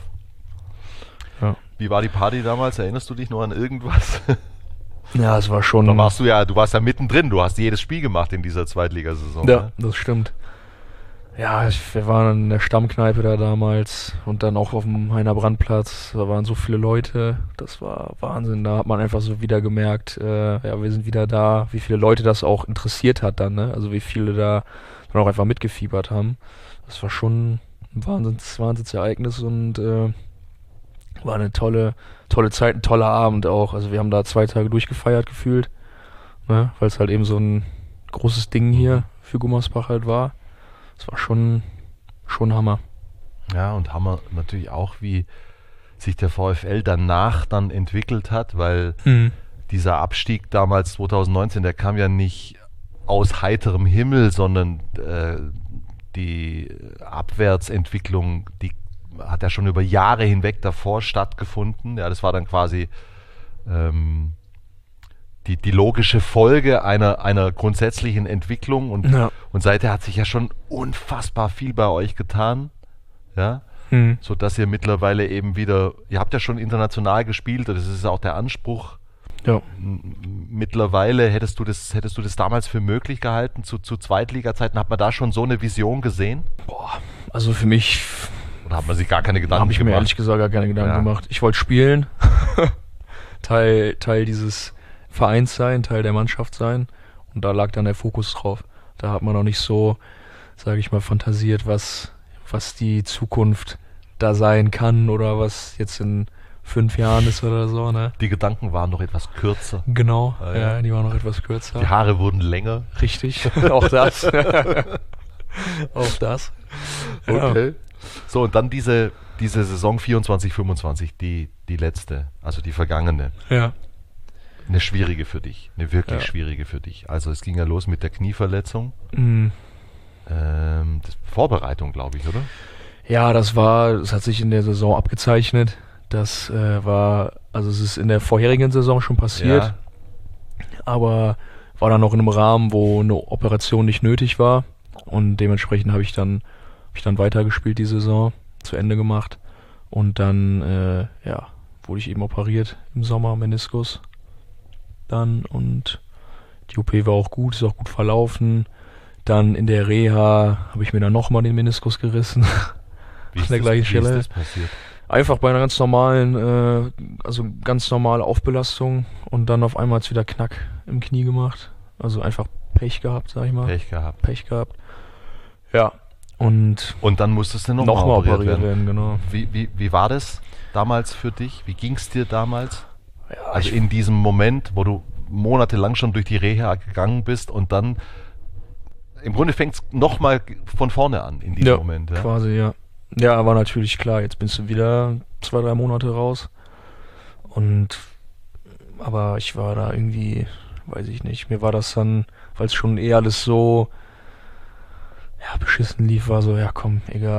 Ja. Wie war die Party damals? Erinnerst du dich noch an irgendwas? Ja, es war schon. Da warst du ja, du warst ja mittendrin, du hast jedes Spiel gemacht in dieser Zweitligasaison. Ja, Ne? das stimmt. Ja, ich, wir waren in der Stammkneipe da damals und dann auch auf dem Heiner Brandplatz. Da waren so viele Leute, das war Wahnsinn. Da hat man einfach so wieder gemerkt, äh, ja, wir sind wieder da, wie viele Leute das auch interessiert hat dann, ne? Also wie viele da dann auch einfach mitgefiebert haben. Das war schon ein Wahnsinns, Wahnsinnsereignis und äh, war eine tolle, tolle Zeit, ein toller Abend auch. Also wir haben da zwei Tage durchgefeiert gefühlt, ne? Weil es halt eben so ein großes Ding hier für Gummersbach halt war. Das war schon, schon Hammer. Ja, und Hammer natürlich auch, wie sich der VfL danach dann entwickelt hat, weil dieser Abstieg damals zweitausendneunzehn, der kam ja nicht aus heiterem Himmel, sondern äh, die Abwärtsentwicklung, die hat ja schon über Jahre hinweg davor stattgefunden. Ja, das war dann quasi ähm, die, die logische Folge einer, einer grundsätzlichen Entwicklung und, Ja. und seither hat sich ja schon unfassbar viel bei euch getan. Ja, Hm. so dass ihr mittlerweile eben wieder, ihr habt ja schon international gespielt, und das ist auch der Anspruch. Ja. M- Mittlerweile hättest du das, hättest du das damals für möglich gehalten, zu, zu Zweitliga-Zeiten, hat man da schon so eine Vision gesehen? Boah, also für mich Oder hat man sich gar keine Gedanken habe ich mir gemacht? ehrlich gesagt gar keine Gedanken Ja. gemacht. Ich wollte spielen, Teil, Teil dieses Vereins sein, Teil der Mannschaft sein und da lag dann der Fokus drauf. Da hat man noch nicht so, sage ich mal, fantasiert, was, was die Zukunft da sein kann oder was jetzt in fünf Jahren ist oder so, ne? Die Gedanken waren noch etwas kürzer. Genau, Ah, ja. ja. die war noch etwas kürzer. Die Haare wurden länger. Richtig, auch das. Auch das. Ja. Okay. So, und dann diese, diese Saison vierundzwanzig fünfundzwanzig, die, die letzte, also die vergangene. Ja. Eine schwierige für dich, eine wirklich Ja. schwierige für dich. Also es ging ja los mit der Knieverletzung. Mm. Ähm, das Vorbereitung, glaube ich, oder? Ja, das war, das hat sich in der Saison abgezeichnet. Das äh, war, also es ist in der vorherigen Saison schon passiert, aber war dann noch in einem Rahmen, wo eine Operation nicht nötig war und dementsprechend habe ich dann, hab ich dann weitergespielt die Saison, zu Ende gemacht und dann, äh, ja, wurde ich eben operiert im Sommer, Meniskus dann und die O P war auch gut, ist auch gut verlaufen. Dann in der Reha habe ich mir dann nochmal den Meniskus gerissen. Wie An der das- gleichen wie Stelle. ist das passiert? Einfach bei einer ganz normalen, äh, also ganz normale Aufbelastung und dann auf einmal hat's wieder Knack im Knie gemacht. Also einfach Pech gehabt, sag ich mal. Pech gehabt. Pech gehabt. Ja. Und Und dann musstest du nochmal nochmal operiert, operiert werden. werden, genau. Wie, wie, wie war das damals für dich? Wie ging es dir damals? Ja, Also ich, in diesem Moment, wo du monatelang schon durch die Reha gegangen bist und dann im Grunde fängt es nochmal von vorne an in diesem ja, Moment. Ja? quasi, ja. Ja, war natürlich klar. Jetzt bist du wieder zwei, drei Monate raus. Und, aber ich war da irgendwie, weiß ich nicht, mir war das dann, weil es schon eh alles so, ja, beschissen lief, war so, ja komm, egal.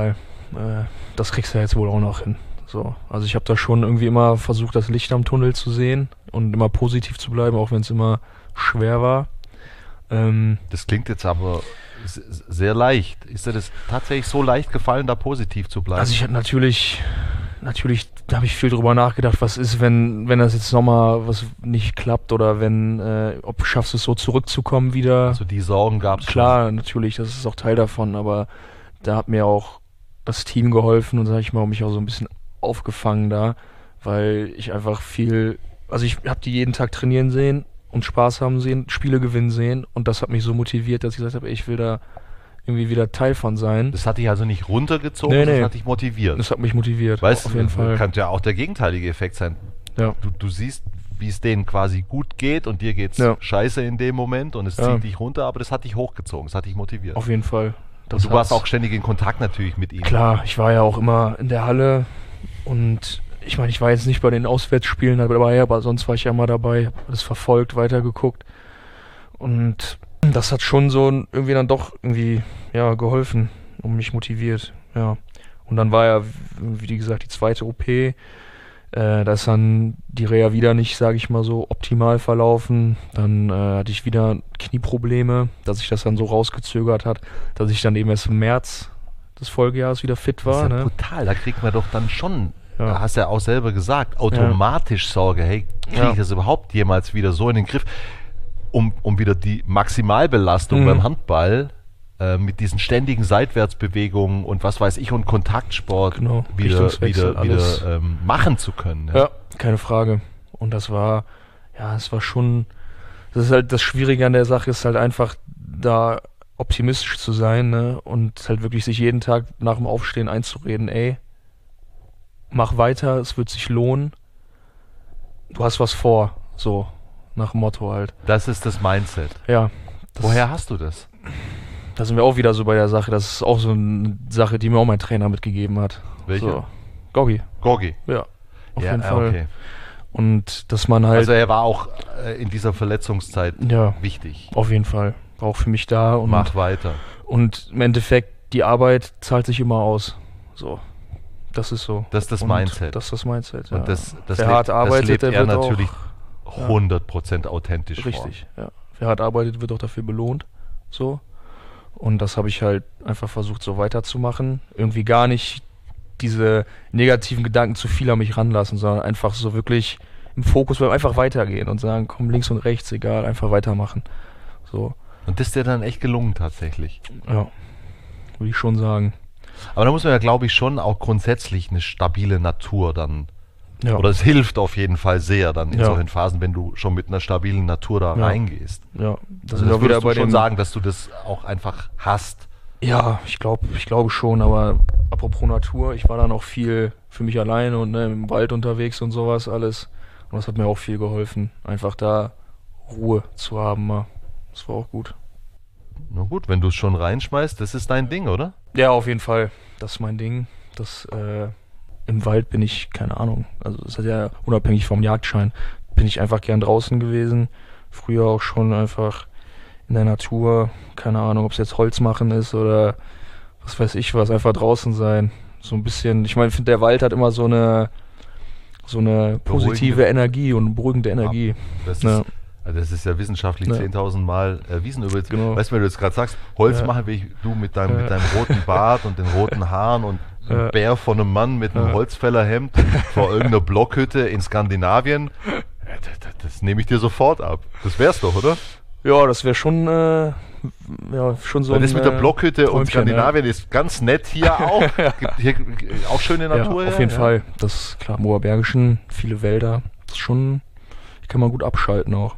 äh, das kriegst du ja jetzt wohl auch noch hin. So, also ich habe da schon irgendwie immer versucht, das Licht am Tunnel zu sehen und immer positiv zu bleiben, auch wenn es immer schwer war. Ähm, das klingt jetzt aber sehr leicht. Ist dir das tatsächlich so leicht gefallen, da positiv zu bleiben? Also ich hatte natürlich, natürlich habe ich viel drüber nachgedacht, was ist, wenn, wenn das jetzt nochmal was nicht klappt oder wenn, äh, ob schaffst du es so zurückzukommen wieder. Also die Sorgen gab es schon. Klar, natürlich, das ist auch Teil davon, aber da hat mir auch das Team geholfen und sag ich mal, mich auch so ein bisschen aufgefangen da, weil ich einfach viel, also ich habe die jeden Tag trainieren sehen und Spaß haben sehen, Spiele gewinnen sehen und das hat mich so motiviert, dass ich gesagt habe, ey, ich will da irgendwie wieder Teil von sein. Das hat dich also nicht runtergezogen, Nee, das nee. hat dich motiviert. Das hat mich motiviert, Weißt auf du, jeden Fall. könnte ja auch der gegenteilige Effekt sein. Ja. Du, du siehst, wie es denen quasi gut geht und dir geht's Ja. scheiße in dem Moment und es Ja. zieht dich runter, aber das hat dich hochgezogen, das hat dich motiviert. Auf jeden Fall. Und du warst hat's- auch ständig in Kontakt natürlich mit ihm. Klar, ich war ja auch immer in der Halle und ich meine, ich war jetzt nicht bei den Auswärtsspielen dabei, aber sonst war ich ja immer dabei, habe das verfolgt, weitergeguckt und das hat schon so irgendwie dann doch irgendwie ja geholfen und mich motiviert, ja. Und dann war ja, wie gesagt, die zweite O P, äh, da ist dann die Reha wieder nicht, sage ich mal so, optimal verlaufen. Dann äh, hatte ich wieder Knieprobleme, dass sich das dann so rausgezögert hat, dass ich dann eben erst im März des Folgejahres wieder fit Das war. ist ja Ne? brutal, da kriegt man doch dann schon, Ja. da hast du ja auch selber gesagt, automatisch Sorge, hey, kriege Ja. ich das überhaupt jemals wieder so in den Griff, um, um wieder die Maximalbelastung Mhm. beim Handball äh, mit diesen ständigen Seitwärtsbewegungen und was weiß ich und Kontaktsport Genau, wieder, Richtungswechsel, wieder, alles. wieder ähm, machen zu können. Ja, keine Frage. Und das war, ja, es war schon, das ist halt das Schwierige an der Sache, ist halt einfach da optimistisch zu sein, ne? Und halt wirklich sich jeden Tag nach dem Aufstehen einzureden, ey, mach weiter, es wird sich lohnen, du hast was vor, so, nach dem Motto halt. Das ist das Mindset. Ja. Das, Woher hast du das? Da sind wir auch wieder so bei der Sache, das ist auch so eine Sache, die mir auch mein Trainer mitgegeben hat. Welche? So. Gogi, Gorgi. ja, auf Ja, jeden äh, Fall. okay. Und dass man halt, Also er war auch äh, in dieser Verletzungszeit ja, wichtig. auf jeden Fall, war auch für mich da und Mach weiter. Und im Endeffekt, die Arbeit zahlt sich immer aus. So. Das ist so. Das ist das Und Mindset. Das ist das Mindset, ja. Und das, das, Wer lebt, hart arbeitet, das lebt der er wird natürlich auch, hundert Prozent authentisch richtig, ja. Wer hart arbeitet, wird auch dafür belohnt. So. Und das habe ich halt einfach versucht, so weiterzumachen. Irgendwie gar nicht diese negativen Gedanken zu viel an mich ranlassen, sondern einfach so wirklich im Fokus bleiben, einfach weitergehen und sagen, komm, links und rechts, egal, einfach weitermachen. So, vor. Und das ist dir dann echt gelungen tatsächlich. ja. Würde ich schon sagen. Aber da muss man ja, glaube ich, schon auch grundsätzlich eine stabile Natur dann, Ja. oder es hilft auf jeden Fall sehr dann in Ja. solchen Phasen, wenn du schon mit einer stabilen Natur da Ja. reingehst. Ja, Also das sind das wir wieder würdest du bei schon dem sagen, dass du das auch einfach hast. Ja, ich glaube, ich glaube schon, aber apropos Natur, ich war dann auch viel für mich alleine und ne, im Wald unterwegs und sowas alles. Und das hat mir auch viel geholfen, einfach da Ruhe zu haben. Mal. Das war auch gut. Na gut, wenn du es schon reinschmeißt, das ist dein Ding, oder? Ja, auf jeden Fall. Das ist mein Ding. Das, äh, im Wald bin ich, keine Ahnung, also das ist ja unabhängig vom Jagdschein, bin ich einfach gern draußen gewesen. Früher auch schon einfach in der Natur, keine Ahnung, ob es jetzt Holz machen ist oder was weiß ich was, einfach draußen sein. So ein bisschen, ich meine, ich finde, der Wald hat immer so eine so eine positive Beruhigende- Energie und beruhigende Energie. Das Ja. ist, also das ist ja wissenschaftlich Ja. zehntausend Mal erwiesen. Übrigens, Genau. weißt du, wenn du jetzt gerade sagst, Holz Ja. machen, wie ich, du mit deinem, Ja. mit deinem roten Bart und den roten Haaren und ein Ja. Bär von einem Mann mit einem Ja. Holzfällerhemd vor irgendeiner Blockhütte in Skandinavien, ja, das, das, das nehme ich dir sofort ab. Das wär's doch, oder? Ja, das wäre schon, äh, ja, schon so Weil das ein, mit der äh, Blockhütte und Träumchen, Skandinavien ist ganz nett hier auch. Gibt hier auch schöne Natur. Ja, auf her, jeden ja. Fall. Das ist klar, im Oberbergischen, viele Wälder. Das ist schon, kann man gut abschalten auch.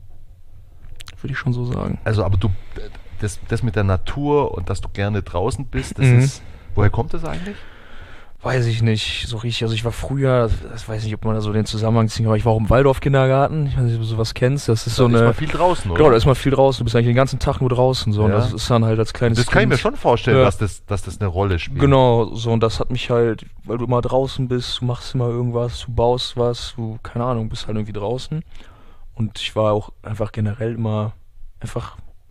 Würde ich schon so sagen. Also, aber du, das, das mit der Natur und dass du gerne draußen bist, das Mhm. ist, woher kommt das eigentlich? Weiß ich nicht so richtig. Also ich war früher, das weiß nicht, ob man da so den Zusammenhang ziehen kann, aber ich war auch im Waldorf-Kindergarten. Ich weiß nicht, ob du sowas kennst. Das ist so Da ist eine... man viel draußen, oder? Genau, da ist man viel draußen. Du bist eigentlich den ganzen Tag nur draußen. So. Und Ja. das ist dann halt als kleines Das kann ich mir Kind- schon vorstellen, Ja. dass, das, dass das eine Rolle spielt. Genau, so und das hat mich halt, weil du immer draußen bist, du machst immer irgendwas, du baust was, du, keine Ahnung, bist halt irgendwie draußen. Und ich war auch einfach generell immer einfach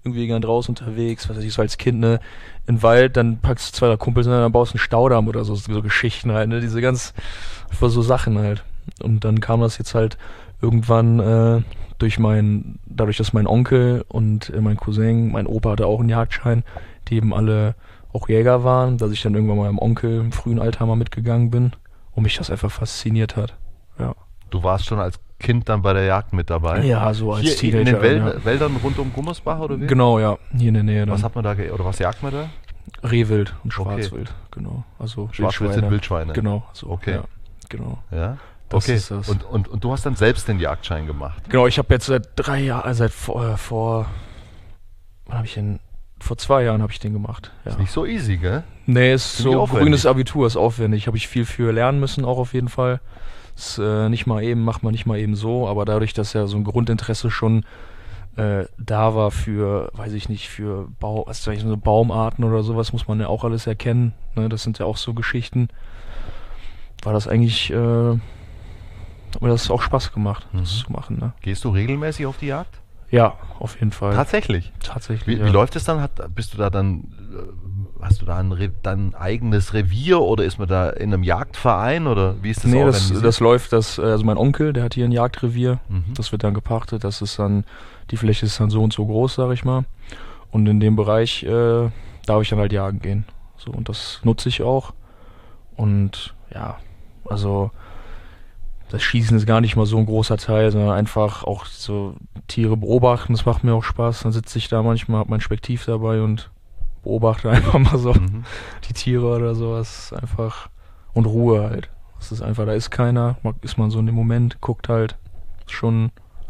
irgendwie gern draußen unterwegs, was weiß ich, so als Kind, ne, in den Wald, dann packst du zwei Kumpels und dann baust du einen Staudamm oder so, so Geschichten halt, ne, diese ganz, einfach so Sachen halt. Und dann kam das jetzt halt irgendwann äh, durch mein, dadurch, dass mein Onkel und äh, mein Cousin, mein Opa hatte auch einen Jagdschein, die eben alle auch Jäger waren, dass ich dann irgendwann mal meinem Onkel im frühen Alter mal mitgegangen bin und mich das einfach fasziniert hat. Ja. Du warst schon als Kind dann bei der Jagd mit dabei? Ja, so als Hier Teenager. in den Wäld ja. Wäldern rund um Gummersbach oder wie? Genau, ja, hier in der Nähe dann. Was hat man da, ge- oder was jagt man da? Rehwild und Okay. Schwarzwild, genau. Also Schwarzwild sind Wildschweine. Genau, so, Okay. ja, genau. Ja. Das Okay. ist das. Und, und, und du hast dann selbst den Jagdschein gemacht? Genau, ich habe jetzt seit drei Jahren, also seit vor, äh, vor wann habe ich den? Vor zwei Jahren habe ich den gemacht. Ja. Ist nicht so easy, gell? Nee, ist Ziemlich so aufwendig. grünes Abitur, ist aufwendig. Habe ich viel für lernen müssen, auch auf jeden Fall. Ist äh, nicht mal eben, macht man nicht mal eben so, aber dadurch, dass ja so ein Grundinteresse schon äh, da war für, weiß ich nicht, für Bau, was sag ich, so Baumarten oder sowas, muss man ja auch alles erkennen. Ne? Das sind ja auch so Geschichten. War das eigentlich, äh, hat mir das auch Spaß gemacht, Mhm. das zu machen. Ne? Gehst du regelmäßig auf die Jagd? Ja, auf jeden Fall. Tatsächlich? Tatsächlich. Wie, ja. wie läuft es dann? Hat, bist du da dann, äh, hast du da ein, Re dein eigenes Revier oder ist man da in einem Jagdverein oder wie ist das Nee, das, organisiert? das läuft, das, also mein Onkel, der hat hier ein Jagdrevier, Mhm. das wird dann gepachtet, das ist dann, die Fläche ist dann so und so groß, sag ich mal. Und in dem Bereich äh, darf ich dann halt jagen gehen. So, und das nutze ich auch. Und ja, also das Schießen ist gar nicht mal so ein großer Teil, sondern einfach auch so Tiere beobachten, das macht mir auch Spaß. Dann sitze ich da manchmal, hab mein Spektiv dabei und beobachte einfach mal so Mhm. die Tiere oder sowas. Einfach und Ruhe halt. Das ist einfach, da ist keiner, man- ist man so in dem Moment, guckt halt schon,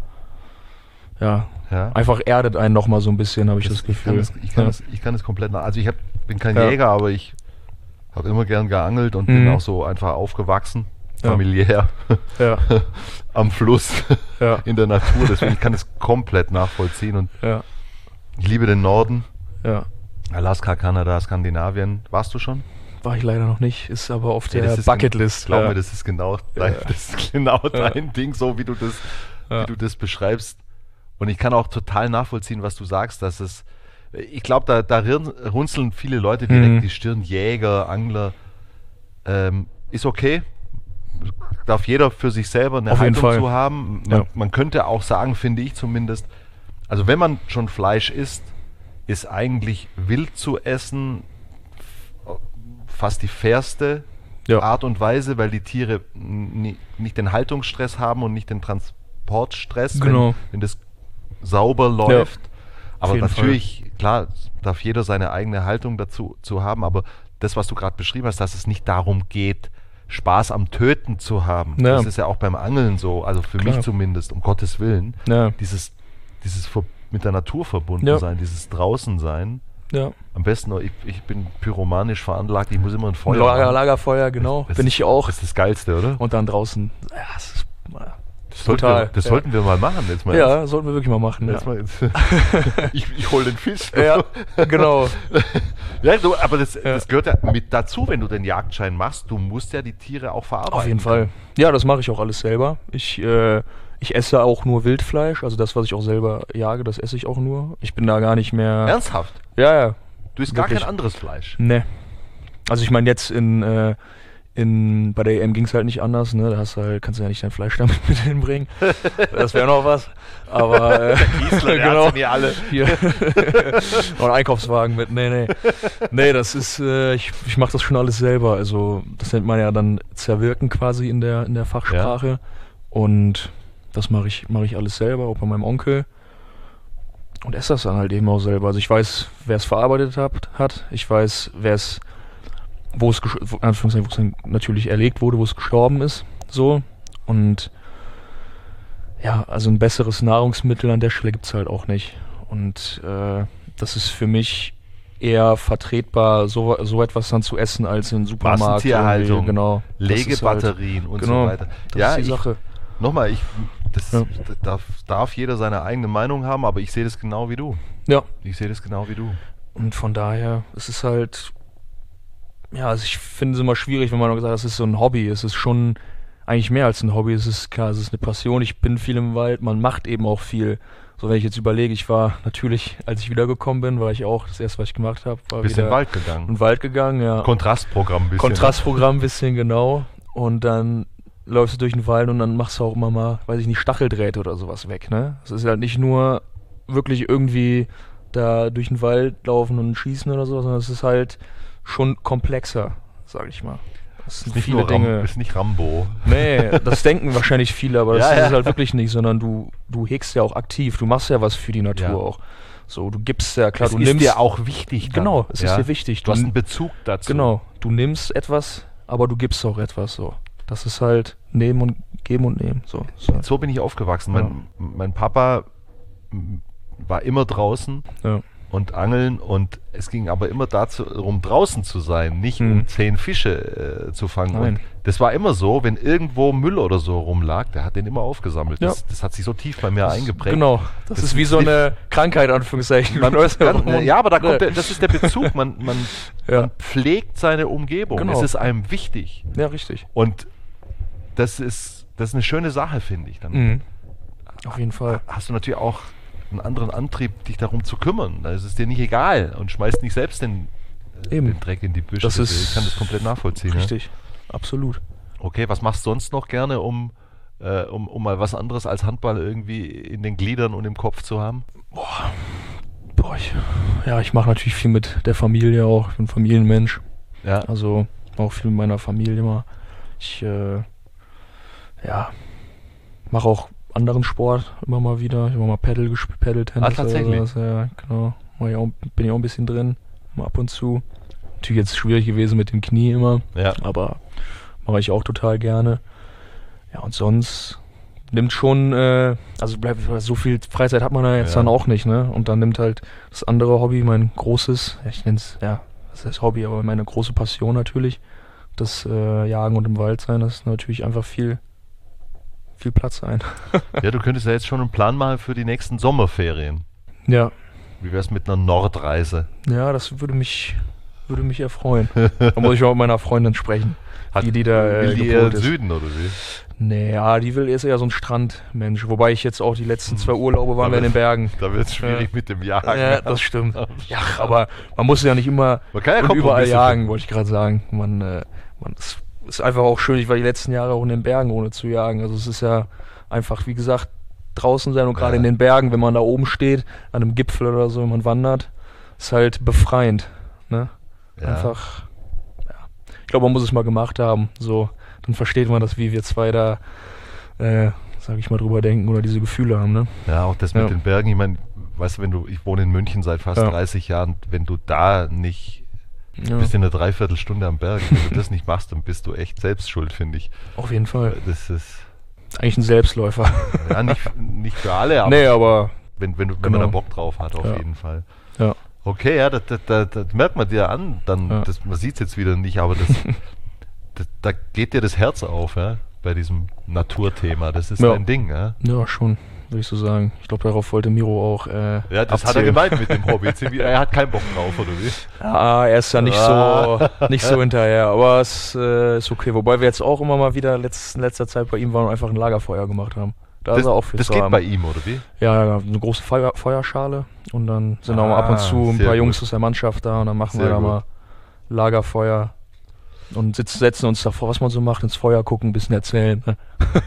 ja, Ja. einfach erdet einen nochmal so ein bisschen, habe ich das, Das- ich, kann Gefühl. das, ich, kann ja. das, ich kann das komplett nach. Also ich hab, bin kein Ja. Jäger, aber ich habe immer gern geangelt und Mhm. bin auch so einfach aufgewachsen, Ja. familiär, ja, am Fluss, ja, in der Natur. Deswegen ich kann das komplett nachvollziehen und ja, ich liebe den Norden. ja. Alaska, Kanada, Skandinavien. Warst du schon? War ich leider noch nicht, ist aber auf Ja, der das ist Bucketlist. Glaub ja. mir, das ist genau dein, Ja. das ist genau Ja. dein Ding, so wie du das, Ja. wie du das beschreibst. Und ich kann auch total nachvollziehen, was du sagst, dass es, ich glaube, da, da rirn- runzeln viele Leute direkt Mhm. die Stirn, Jäger, Angler. Ähm, ist okay. Darf jeder für sich selber eine Auf jeden Haltung Fall. zu haben. Man, Ja. man könnte auch sagen, finde ich zumindest, also wenn man schon Fleisch isst, ist eigentlich wild zu essen f- fast die fairste Ja. Art und Weise, weil die Tiere ni- nicht den Haltungsstress haben und nicht den Transportstress, Genau. wenn, wenn das sauber läuft. Aber jeden natürlich, klar, darf jeder seine eigene Haltung dazu zu haben, aber das, was du gerade beschrieben hast, dass es nicht darum geht, Spaß am Töten zu haben. Ja. Das ist ja auch beim Angeln so, also für Klar. mich zumindest, um Gottes Willen. Ja, Dieses, dieses Ver- mit der Natur verbunden Ja. sein, dieses draußen sein. ja. Am besten, noch, ich, ich bin pyromanisch veranlagt, ich muss immer ein Feuer Lager, machen. Lagerfeuer, genau. Das Bin ist- ich auch. Das ist das Geilste, oder? Und dann draußen. Ja, das ist, Das, sollten total, wir, das ja. sollten wir mal machen. Jetzt mal ja, sollten wir wirklich mal machen. Jetzt Ja, mal, ich ich hole den Fisch. ja genau. Ja, du, aber das, Ja. das gehört ja mit dazu, wenn du den Jagdschein machst. Du musst ja die Tiere auch verarbeiten. Auf jeden Fall. Ja, das mache ich auch alles selber. Ich, äh, ich esse auch nur Wildfleisch, also das, was ich auch selber jage, das esse ich auch nur. Ich bin da gar nicht mehr. Ernsthaft? Ja, ja. Du isst gar Wirklich. kein anderes Fleisch. Ne. Also ich meine jetzt in, äh, in bei der E M ging es halt nicht anders, ne? Da hast du halt, kannst du ja nicht dein Fleisch damit mit hinbringen. Das wäre noch was. Aber äh, Giesler, der genau. hat's ja nie alle. Hier. Noch einen Einkaufswagen mit. Nee, nee. Nee, das ist, äh, ich, ich mache das schon alles selber. Also das nennt man ja dann Zerwirken quasi in der, in der Fachsprache. Und das mache ich, mache ich alles selber, auch bei meinem Onkel. Und esse das dann halt eben auch selber. Also ich weiß, wer es verarbeitet hat, hat. Ich weiß, wer es, wo es, gesch- wo- Anführungszeichen, wo es dann natürlich erlegt wurde, wo es gestorben ist. So. Und ja, also ein besseres Nahrungsmittel an der Stelle gibt es halt auch nicht. Und äh, das ist für mich eher vertretbar, so, so etwas dann zu essen, als in Supermarkt. Massentierhaltung, irgendwie, genau. Das ist halt- Legebatterien und genau, so weiter. Das ja, ist die ich, Sache. nochmal, ich, das Ja. darf, darf jeder seine eigene Meinung haben, aber ich sehe das genau wie du. Ja. Ich sehe das genau wie du. Und von daher, es ist halt, ja, also ich finde es immer schwierig, wenn man sagt, das ist so ein Hobby. Es ist schon eigentlich mehr als ein Hobby. Es ist klar, es ist eine Passion. Ich bin viel im Wald, man macht eben auch viel. So, wenn ich jetzt überlege, ich war natürlich, als ich wiedergekommen bin, war ich auch, das erste, was ich gemacht habe, war Bist wieder in den Wald gegangen. in den Wald gegangen, ja. Kontrastprogramm ein bisschen. Kontrastprogramm ein bisschen, genau. Und dann läufst du durch den Wald und dann machst du auch immer mal, weiß ich nicht, Stacheldrähte oder sowas weg, ne? Es ist halt nicht nur wirklich irgendwie da durch den Wald laufen und schießen oder so, sondern es ist halt schon komplexer, sag ich mal. Das sind Ist nicht viele nur Dinge. Ram, ist nicht Rambo. Nee, das denken wahrscheinlich viele, aber das Ja, ist ja. es halt wirklich nicht, sondern du, du hegst ja auch aktiv, du machst ja was für die Natur Ja. auch. So, du gibst ja, klar, Es du ist nimmst... dir auch wichtig. Dann, Genau, es ist ja? dir wichtig. Du hast einen Bezug dazu. Genau, du nimmst etwas, aber du gibst auch etwas, so. Das ist halt nehmen und geben und nehmen, so. so. So bin ich aufgewachsen. Mein, mein Papa m, war immer draußen Ja. und angeln und es ging aber immer darum, draußen zu sein, nicht Hm. um zehn Fische äh, zu fangen. Nein. Und das war immer so, wenn irgendwo Müll oder so rumlag, der hat den immer aufgesammelt. Ja. Das, das hat sich so tief bei mir Das- eingeprägt. Genau, das, Das ist wie ist so nicht- eine Krankheit, Anführungszeichen. Man, Du läufst kann, rum und- ja, aber da kommt ne. der, das ist der Bezug. Man, man, Ja. man pflegt seine Umgebung. Genau. Es ist einem wichtig. Ja, richtig. Und das ist, das ist eine schöne Sache, finde ich. Dann Mhm. Auf jeden Fall. hast du natürlich auch einen anderen Antrieb, dich darum zu kümmern. Da ist es dir nicht egal und schmeißt nicht selbst den, äh, Eben. den Dreck in die Büsche. Das ist ich kann das komplett nachvollziehen. Richtig, absolut. Ja? Okay, was machst du sonst noch gerne, um, äh, um, um mal was anderes als Handball irgendwie in den Gliedern und im Kopf zu haben? Boah, ich, ja, ich mache natürlich viel mit der Familie auch. Ich bin Familienmensch. Ja, Also auch viel mit meiner Familie immer. Ich, äh, ja, mache auch anderen Sport immer mal wieder. Ich habe mal Paddle gespielt, Paddle-Tennis. Ah, tatsächlich? Oder sowas. Ja, genau. Mach ich auch, bin ich auch ein bisschen drin, mal ab und zu. Natürlich jetzt schwierig gewesen mit dem Knie immer, ja. aber mache ich auch total gerne. Ja, und sonst nimmt schon, äh, also bleibt so viel Freizeit hat man da jetzt Ja. dann auch nicht, ne? Und dann nimmt halt das andere Hobby, mein großes, ich nenne es, ja, das ist Hobby, aber meine große Passion natürlich, das äh, Jagen und im Wald sein, das ist natürlich einfach viel, viel Platz ein. ja, du könntest ja jetzt schon einen Plan machen für die nächsten Sommerferien. Ja, Wie wär's mit einer Nordreise? ja, das würde mich, würde mich erfreuen. Da muss ich auch mit meiner Freundin sprechen. Hat, Die, die da, äh, will die eher gepolt im ist. Süden oder wie? Nee, ja, die will ist eher so ein Strandmensch. Wobei ich jetzt auch die letzten zwei Urlaube waren Da wir in den wird- Bergen. Da wird es schwierig mit dem Jagen. Ja, das stimmt. Ja, aber man muss ja nicht immer Man kann ja und überall Kompromisse jagen, finden. wollte ich gerade sagen. Man, äh, man es ist einfach auch schön. Ich war die letzten Jahre auch in den Bergen, ohne zu jagen. Also es ist ja einfach, wie gesagt, draußen sein und gerade Ja. in den Bergen, wenn man da oben steht, an einem Gipfel oder so, wenn man wandert, ist halt befreiend. Ne? Ja. Einfach, ja. Ich glaube, man muss es mal gemacht haben. So, dann versteht man das, wie wir zwei da, äh, sag ich mal, drüber denken oder diese Gefühle haben. Ne? Ja, auch das mit Ja. den Bergen. Ich meine, weißt du, wenn du, ich wohne in München seit fast Ja. dreißig Jahren, wenn du da nicht, Ja, bist in einer Dreiviertelstunde am Berg, wenn du das nicht machst, dann bist du echt selbst schuld, finde ich. auf jeden Fall. Das ist, Eigentlich ein Selbstläufer. ja, nicht, nicht für alle, aber Nee, aber wenn, wenn, du, wenn genau. man da Bock drauf hat, auf Ja. jeden Fall. ja. Okay, ja, das, das, das, das merkt man dir an. Dann, Ja. das, man sieht es jetzt wieder nicht, aber das, das, da geht dir das Herz auf, ja, bei diesem Naturthema. Das ist Ja. dein Ding, ja. Ja, schon, würde ich so sagen. Ich glaube, darauf wollte Miro auch äh, Ja, das hat er abzielen. gemeint mit dem Hobby. Ziemlich- Er hat keinen Bock drauf, oder wie? Ja, er ist ja nicht Ah. so nicht so hinterher, aber es äh, ist okay. Wobei wir jetzt auch immer mal wieder letzt, in letzter Zeit bei ihm waren und einfach ein Lagerfeuer gemacht haben. Da Das, ist er auch für das zu geht haben. bei ihm, oder wie? Ja, ja, eine große Feuer, Feuerschale und dann sind auch mal ab und zu Ah, ein sehr paar gut. Jungs aus der Mannschaft da und dann machen Sehr wir da gut. mal Lagerfeuer und sitzen, setzen uns davor, was man so macht, ins Feuer gucken, ein bisschen erzählen. Ne?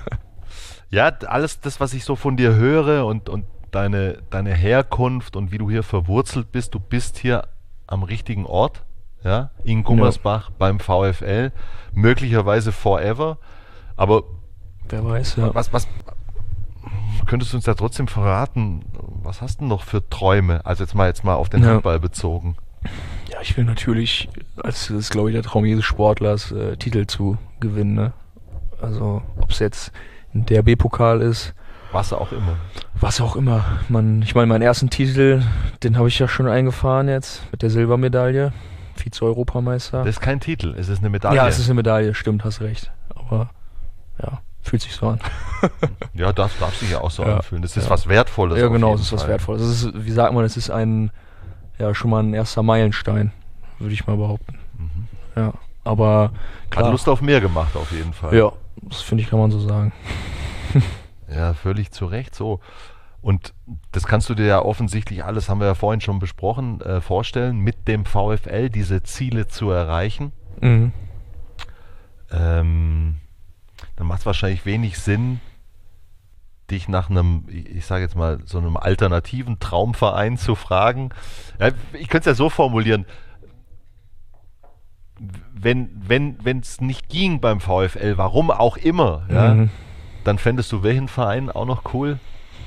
Ja, d- alles das, was ich so von dir höre und, und deine, deine Herkunft und wie du hier verwurzelt bist, du bist hier am richtigen Ort, ja, in Gummersbach beim VfL, möglicherweise forever, aber Wer weiß, ja. was, was könntest du uns da trotzdem verraten, was hast du denn noch für Träume, also jetzt mal, jetzt mal auf den Ja. Handball bezogen? Ja, ich will natürlich, als das ist glaube ich der Traum jedes Sportlers, äh, Titel zu gewinnen. Ne? Also ob es jetzt ein D R B-Pokal ist, Was auch immer. was auch immer. Man, ich meine, meinen ersten Titel, den habe ich ja schon eingefahren jetzt mit der Silbermedaille, Vize-Europameister. Das ist kein Titel, es ist eine Medaille. Ja, es ist eine Medaille, stimmt, hast recht. Aber ja, fühlt sich so an. Ja, das darf sich ja auch so Ja. anfühlen. Das ist Ja. was Wertvolles. Ja, auf genau, jeden es ist was Fall. Wertvolles. Es ist, wie sagt man, es ist ein, ja, schon mal ein erster Meilenstein, würde ich mal behaupten. Mhm. Ja, aber Hat klar. Lust auf mehr gemacht, auf jeden Fall. Ja, Das finde ich, kann man so sagen. Ja, völlig zu Recht so. Und das kannst du dir ja offensichtlich alles, haben wir ja vorhin schon besprochen, äh, vorstellen, mit dem VfL diese Ziele zu erreichen. Mhm. Ähm, dann macht es wahrscheinlich wenig Sinn, dich nach einem, ich sage jetzt mal, so einem alternativen Traumverein zu fragen. Ja, ich könnte es ja so formulieren, wenn wenn wenn es nicht ging beim VfL, warum auch immer, ja, Mhm. dann fändest du welchen Verein auch noch cool?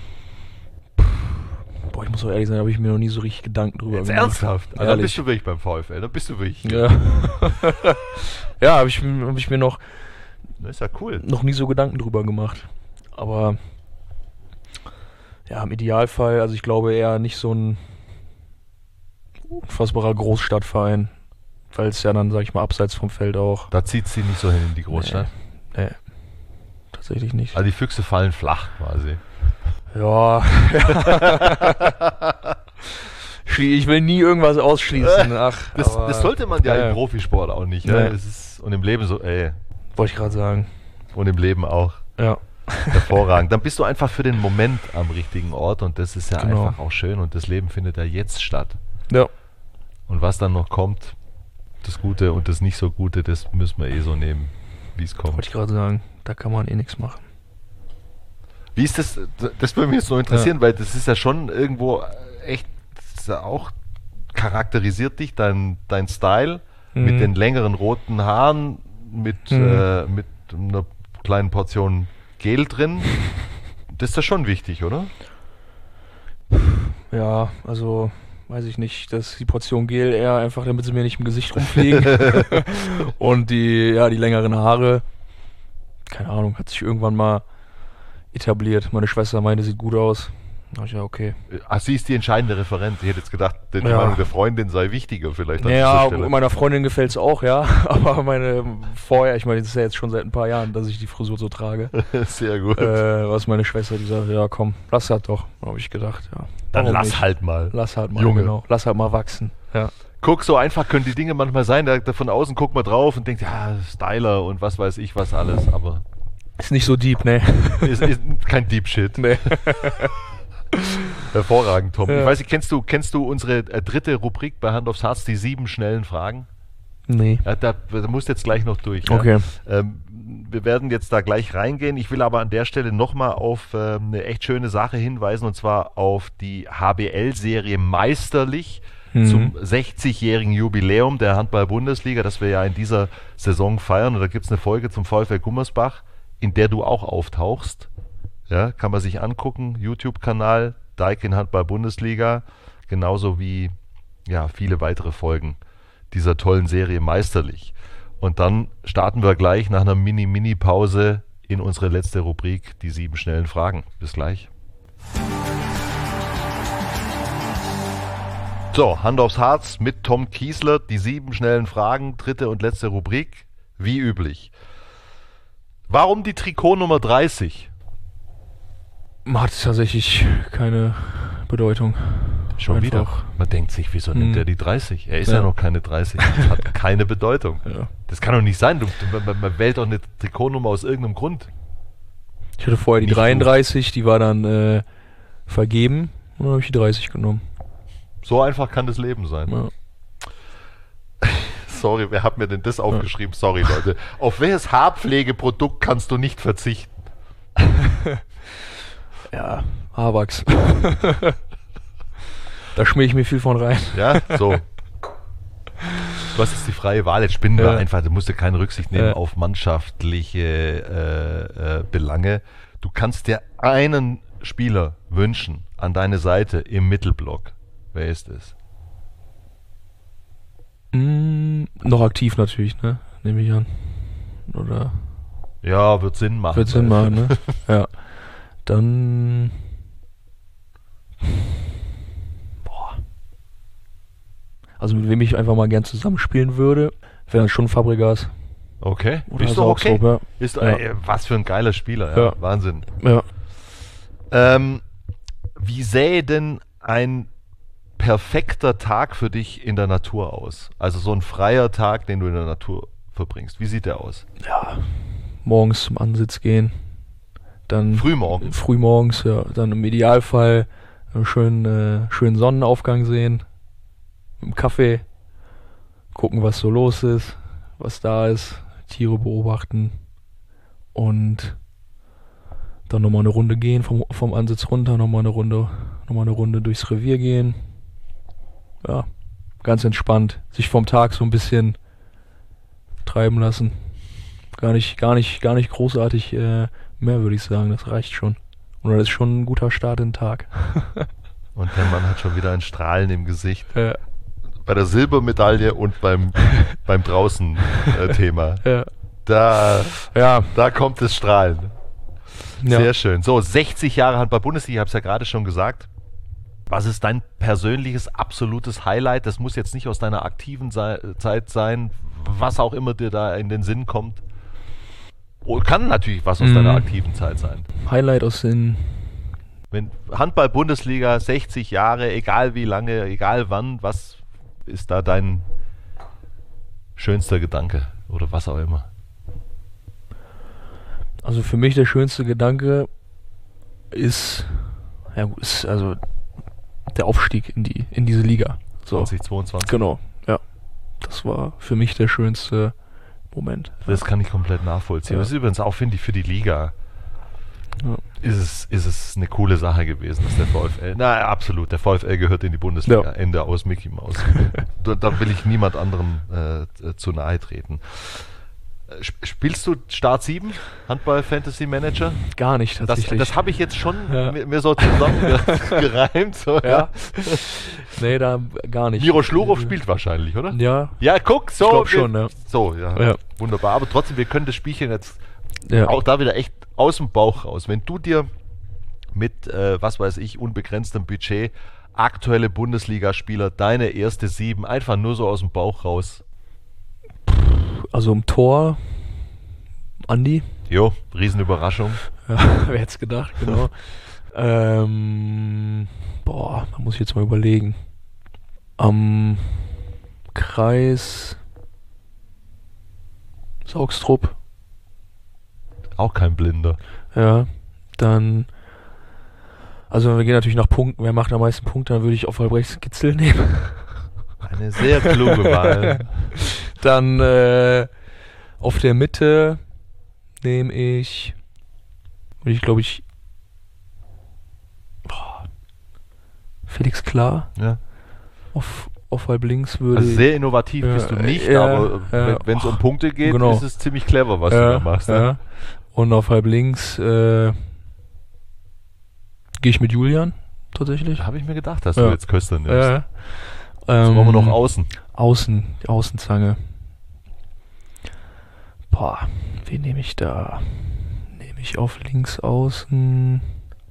Boah, ich muss auch ehrlich sein, da habe ich mir noch nie so richtig Gedanken drüber Jetzt gemacht. ernsthaft? Also dann Ehrlich. bist du wirklich beim VfL, dann bist du wirklich. Ja, ja habe ich, hab ich mir noch, Das ist ja cool. noch nie so Gedanken drüber gemacht. Aber ja, im Idealfall, also ich glaube eher nicht so ein unfassbarer Großstadtverein, weil es ja dann, sag ich mal, abseits vom Feld auch. Da zieht sie nicht so hin in die Großstadt. Nee, tatsächlich nicht. Also die Füchse fallen flach quasi. Ja. Schlie- ich will nie irgendwas ausschließen. Ach, Das, aber- das sollte man ja Ja, im Profisport auch nicht. Ja? Nee. Das ist, und im Leben so, ey, Wollte ich gerade sagen. und im Leben auch. Ja. Hervorragend. Dann bist du einfach für den Moment am richtigen Ort und das ist ja Genau. einfach auch schön und das Leben findet ja jetzt statt. Ja. Und was dann noch kommt, das Gute und das nicht so Gute, das müssen wir eh so nehmen, wie es kommt. Wollte ich gerade sagen. Da kann man eh nichts machen. Wie ist das? Das würde mich jetzt noch interessieren, weil das ist ja schon irgendwo echt, das ist ja auch charakterisiert dich, dein, dein Style Mhm. mit den längeren roten Haaren, mit, Mhm. äh, mit einer kleinen Portion Gel drin. Das ist ja schon wichtig, oder? Ja, also weiß ich nicht, dass die Portion Gel eher einfach, damit sie mir nicht im Gesicht rumfliegen. Und die, ja, die längeren Haare, keine Ahnung, hat sich irgendwann mal etabliert. Meine Schwester meinte, sieht gut aus. Da hab ich ja, okay. Ach, sie ist die entscheidende Referenz. Ich hätte jetzt gedacht, die Ja. Meinung der Freundin sei wichtiger vielleicht an Naja, dieser Stelle. meiner Freundin gefällt es auch, ja. Aber meine vorher, ich meine, das ist ja jetzt schon seit ein paar Jahren, dass ich die Frisur so trage. Sehr gut. äh, was meine Schwester, die sagt, ja komm, lass halt doch. Da habe ich gedacht, ja. Dann warum lass nicht? halt mal. Lass halt mal, Junge. genau. Lass halt mal wachsen. Ja. Guck, so einfach können die Dinge manchmal sein. Da, da von außen guckt man drauf und denkt, ja, Styler und was weiß ich was alles. Aber Ist nicht so deep, ne? ist, ist kein Deep Shit. Nee. Hervorragend, Tom. Ja. Ich weiß nicht, kennst du, kennst du unsere äh, dritte Rubrik bei Hand aufs Herz, die sieben schnellen Fragen? Nee. Ja, da, da musst du jetzt gleich noch durch. Okay. Ja? Ähm, wir werden jetzt da gleich reingehen. Ich will aber an der Stelle nochmal auf ähm, eine echt schöne Sache hinweisen, und zwar auf die H B L-Serie Meisterlich Mhm. zum sechzigjährigen Jubiläum der Handball-Bundesliga, das wir ja in dieser Saison feiern. Und da gibt es eine Folge zum VfL Gummersbach, in der du auch auftauchst. Ja, kann man sich angucken, YouTube-Kanal, Daikin Handball-Bundesliga, genauso wie ja, viele weitere Folgen dieser tollen Serie Meisterlich. Und dann starten wir gleich nach einer Mini-Mini-Pause in unsere letzte Rubrik, die sieben schnellen Fragen. Bis gleich. So, Hand aufs Herz mit Tom Kiesler, die sieben schnellen Fragen, dritte und letzte Rubrik, wie üblich. Warum die Trikot Nummer dreißig? Hat tatsächlich keine Bedeutung. Schon Einfach. wieder. Man denkt sich, wieso nimmt Hm. er die dreißig? Er ist ja, Ja. noch keine dreißig. Das hat keine Bedeutung. Ja. Das kann doch nicht sein. Du, du, man, man wählt doch eine Trikotnummer aus irgendeinem Grund. Ich hatte vorher die Nicht dreiunddreißig, die war dann äh, vergeben und dann habe ich die dreißig genommen. So einfach kann das Leben sein. Ja. Sorry, wer hat mir denn das aufgeschrieben? Sorry, Leute. Auf welches Haarpflegeprodukt kannst du nicht verzichten? Ja, Haarwachs. Da schmier ich mir viel von rein. Ja, so. Du hast jetzt die freie Wahl. Jetzt spinnen wir Ja. einfach. Du musst dir keine Rücksicht nehmen Ja. auf mannschaftliche äh, äh, Belange. Du kannst dir einen Spieler wünschen an deine Seite im Mittelblock. Wer ist es? Mm, noch aktiv natürlich, ne? Nehme ich an. Oder Ja, wird Sinn machen. wird Sinn machen, ne? Ja. Dann. Boah. Also mit wem ich einfach mal gern zusammenspielen würde, wäre dann schon Fabregas. Okay. Oder Ist doch okay. Saugstrup, ja. Ist, Ja. ey, was für ein geiler Spieler. Ja. Ja. Wahnsinn. Ja. Ähm, wie sähe denn ein perfekter Tag für dich in der Natur aus? Also so ein freier Tag, den du in der Natur verbringst. Wie sieht der aus? Ja. morgens zum Ansitz gehen. Dann Frühmorgens? Frühmorgens, ja. Dann im Idealfall einen schönen, äh, schönen Sonnenaufgang sehen. Mit dem Kaffee. Gucken, was so los ist, was da ist. Tiere beobachten. Und dann nochmal eine Runde gehen, vom, vom Ansitz runter, nochmal eine Runde, nochmal eine Runde durchs Revier gehen. Ja, ganz entspannt. Sich vom Tag so ein bisschen treiben lassen. Gar nicht, gar nicht, gar nicht großartig äh, mehr, würde ich sagen. Das reicht schon. Und das ist schon ein guter Start in den Tag. Und der Mann hat schon wieder ein Strahlen im Gesicht. Ja. Bei der Silbermedaille und beim, beim Draußen-Thema. Ja. Da, Ja. da kommt das Strahlen. Ja. Sehr schön. So, sechzig Jahre Handball-Bundesliga, ich habe es ja gerade schon gesagt. Was ist dein persönliches, absolutes Highlight? Das muss jetzt nicht aus deiner aktiven Se- Zeit sein, was auch immer dir da in den Sinn kommt. Oh, kann natürlich was aus Mhm. deiner aktiven Zeit sein. Highlight aus den... Wenn Handball-Bundesliga, sechzig Jahre, egal wie lange, egal wann, was ist da dein schönster Gedanke oder was auch immer? Also für mich der schönste Gedanke ist, ja gut, ist also der Aufstieg in die in diese Liga. So, zweitausendzweiundzwanzig. genau, ja. Das war für mich der schönste Moment. Das kann ich komplett nachvollziehen. Ja. Das ist übrigens auch, finde ich, für die Liga Ja. ist es, ist es eine coole Sache gewesen, dass der VfL, na absolut, der VfL gehört in die Bundesliga, Ja. Ende aus Mickey Mouse. da, da will ich niemand anderem äh, zu nahe treten. Äh, sp- Spielst du Start sieben, Handball-Fantasy-Manager? Gar nicht Das, tatsächlich. das habe ich jetzt schon Ja. mir, mir so zusammengereimt. So, ja. Nee, da gar nicht. Miro Schlurov spielt wahrscheinlich, oder? Ja, Ja, guck, so. Ich glaub wir- schon, ja. So, ja, Ja. wunderbar. Aber trotzdem, wir können das Spielchen jetzt ja. auch da wieder echt aus dem Bauch raus. Wenn du dir mit, äh, was weiß ich, unbegrenztem Budget aktuelle Bundesligaspieler, deine erste sieben, einfach nur so aus dem Bauch raus. Also im Tor Andi. Jo, Riesenüberraschung. Ja, wer hätte es gedacht, genau. ähm, boah, da muss ich jetzt mal überlegen. Am Kreis Saugstrup, Auch kein Blinder. ja, dann, also wir gehen natürlich nach Punkten, wer macht am meisten Punkte, dann würde ich auf Albrechts Gitzel nehmen. Eine sehr kluge Wahl. Dann äh, auf der Mitte nehme ich, würde ich glaube ich, boah, Felix Klar. Ja. Auf, auf halb links würde Also ich. sehr innovativ Ja, bist du nicht, ja, aber ja. wenn es um Punkte geht, Genau. ist es ziemlich clever, was du ja, da machst. ja. Ne? Und auf halb links äh, gehe ich mit Julian tatsächlich. Da habe ich mir gedacht, dass Ja. du jetzt Köster nimmst. Ja. Jetzt Ähm, wollen wir noch außen. Außen, die Außenzange. Boah, wen nehme ich da? Nehme ich auf links außen.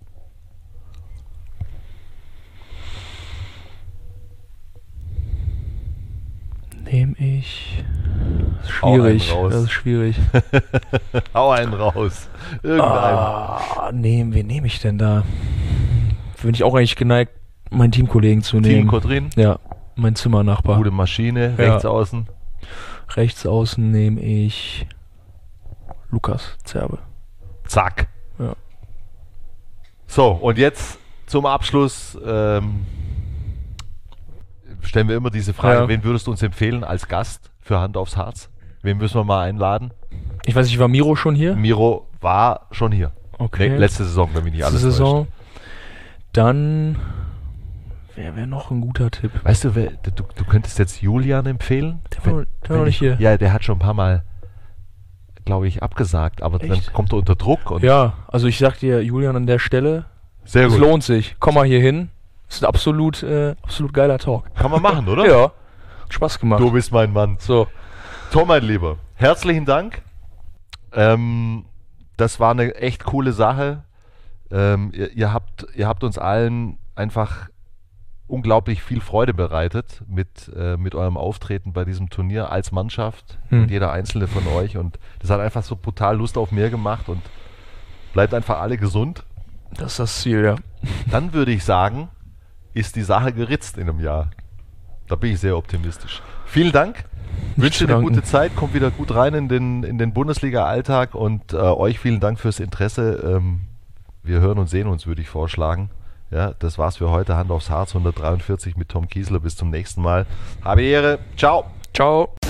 Nehme ich. Das ist Hau einen schwierig. raus. Das ist schwierig. Hau einen raus. Irgendeinen. Ah, nehmen, wen nehme ich denn da? Bin ich auch eigentlich geneigt, meinen Teamkollegen zu Team nehmen. Kotrin. Ja, mein Zimmernachbar. Gute Maschine, Ja. rechts außen. Rechts außen nehme ich Lukas Zerbe. Zack. Ja. So, und jetzt zum Abschluss ähm, stellen wir immer diese Frage, Ja. wen würdest du uns empfehlen als Gast für Hand aufs Herz? Wen müssen wir mal einladen? Ich weiß nicht, war Miro schon hier? Miro war schon hier. Okay. Ne, letzte Saison, wenn mich nicht alles Letzte Saison. täuscht. Dann, wer wäre noch ein guter Tipp? Weißt du, wer, du, du könntest jetzt Julian empfehlen? Der war, Wenn- noch- der war wenn noch nicht ich- hier. Ja, der hat schon ein paar Mal, glaube ich, abgesagt, aber dann Echt? kommt er unter Druck. Und Ja, also ich sag dir, Julian an der Stelle, Sehr es gut. lohnt sich. Komm mal hier hin. Ist ein absolut, äh, absolut geiler Talk. Kann man machen, oder? Ja, hat Spaß gemacht. Du bist mein Mann. So, Tom, mein Lieber, herzlichen Dank. Ähm, das war eine echt coole Sache. Ähm, ihr, ihr, habt, ihr habt uns allen einfach unglaublich viel Freude bereitet mit, äh, mit eurem Auftreten bei diesem Turnier als Mannschaft Hm. und jeder einzelne von euch. Und das hat einfach so brutal Lust auf mehr gemacht und bleibt einfach alle gesund. das ist das Ziel, ja. Dann würde ich sagen, ist die Sache geritzt in einem Jahr. Da bin ich sehr optimistisch. Vielen Dank. Nicht Wünsche zu dir eine danken. gute Zeit, kommt wieder gut rein in den, in den Bundesliga-Alltag und äh, euch vielen Dank fürs Interesse. Ähm, wir hören und sehen uns, würde ich vorschlagen. Ja, das war's für heute. Hand aufs Harz hundertdreiundvierzig mit Tom Kiesler. Bis zum nächsten Mal. Habe die Ehre. Ciao. Ciao.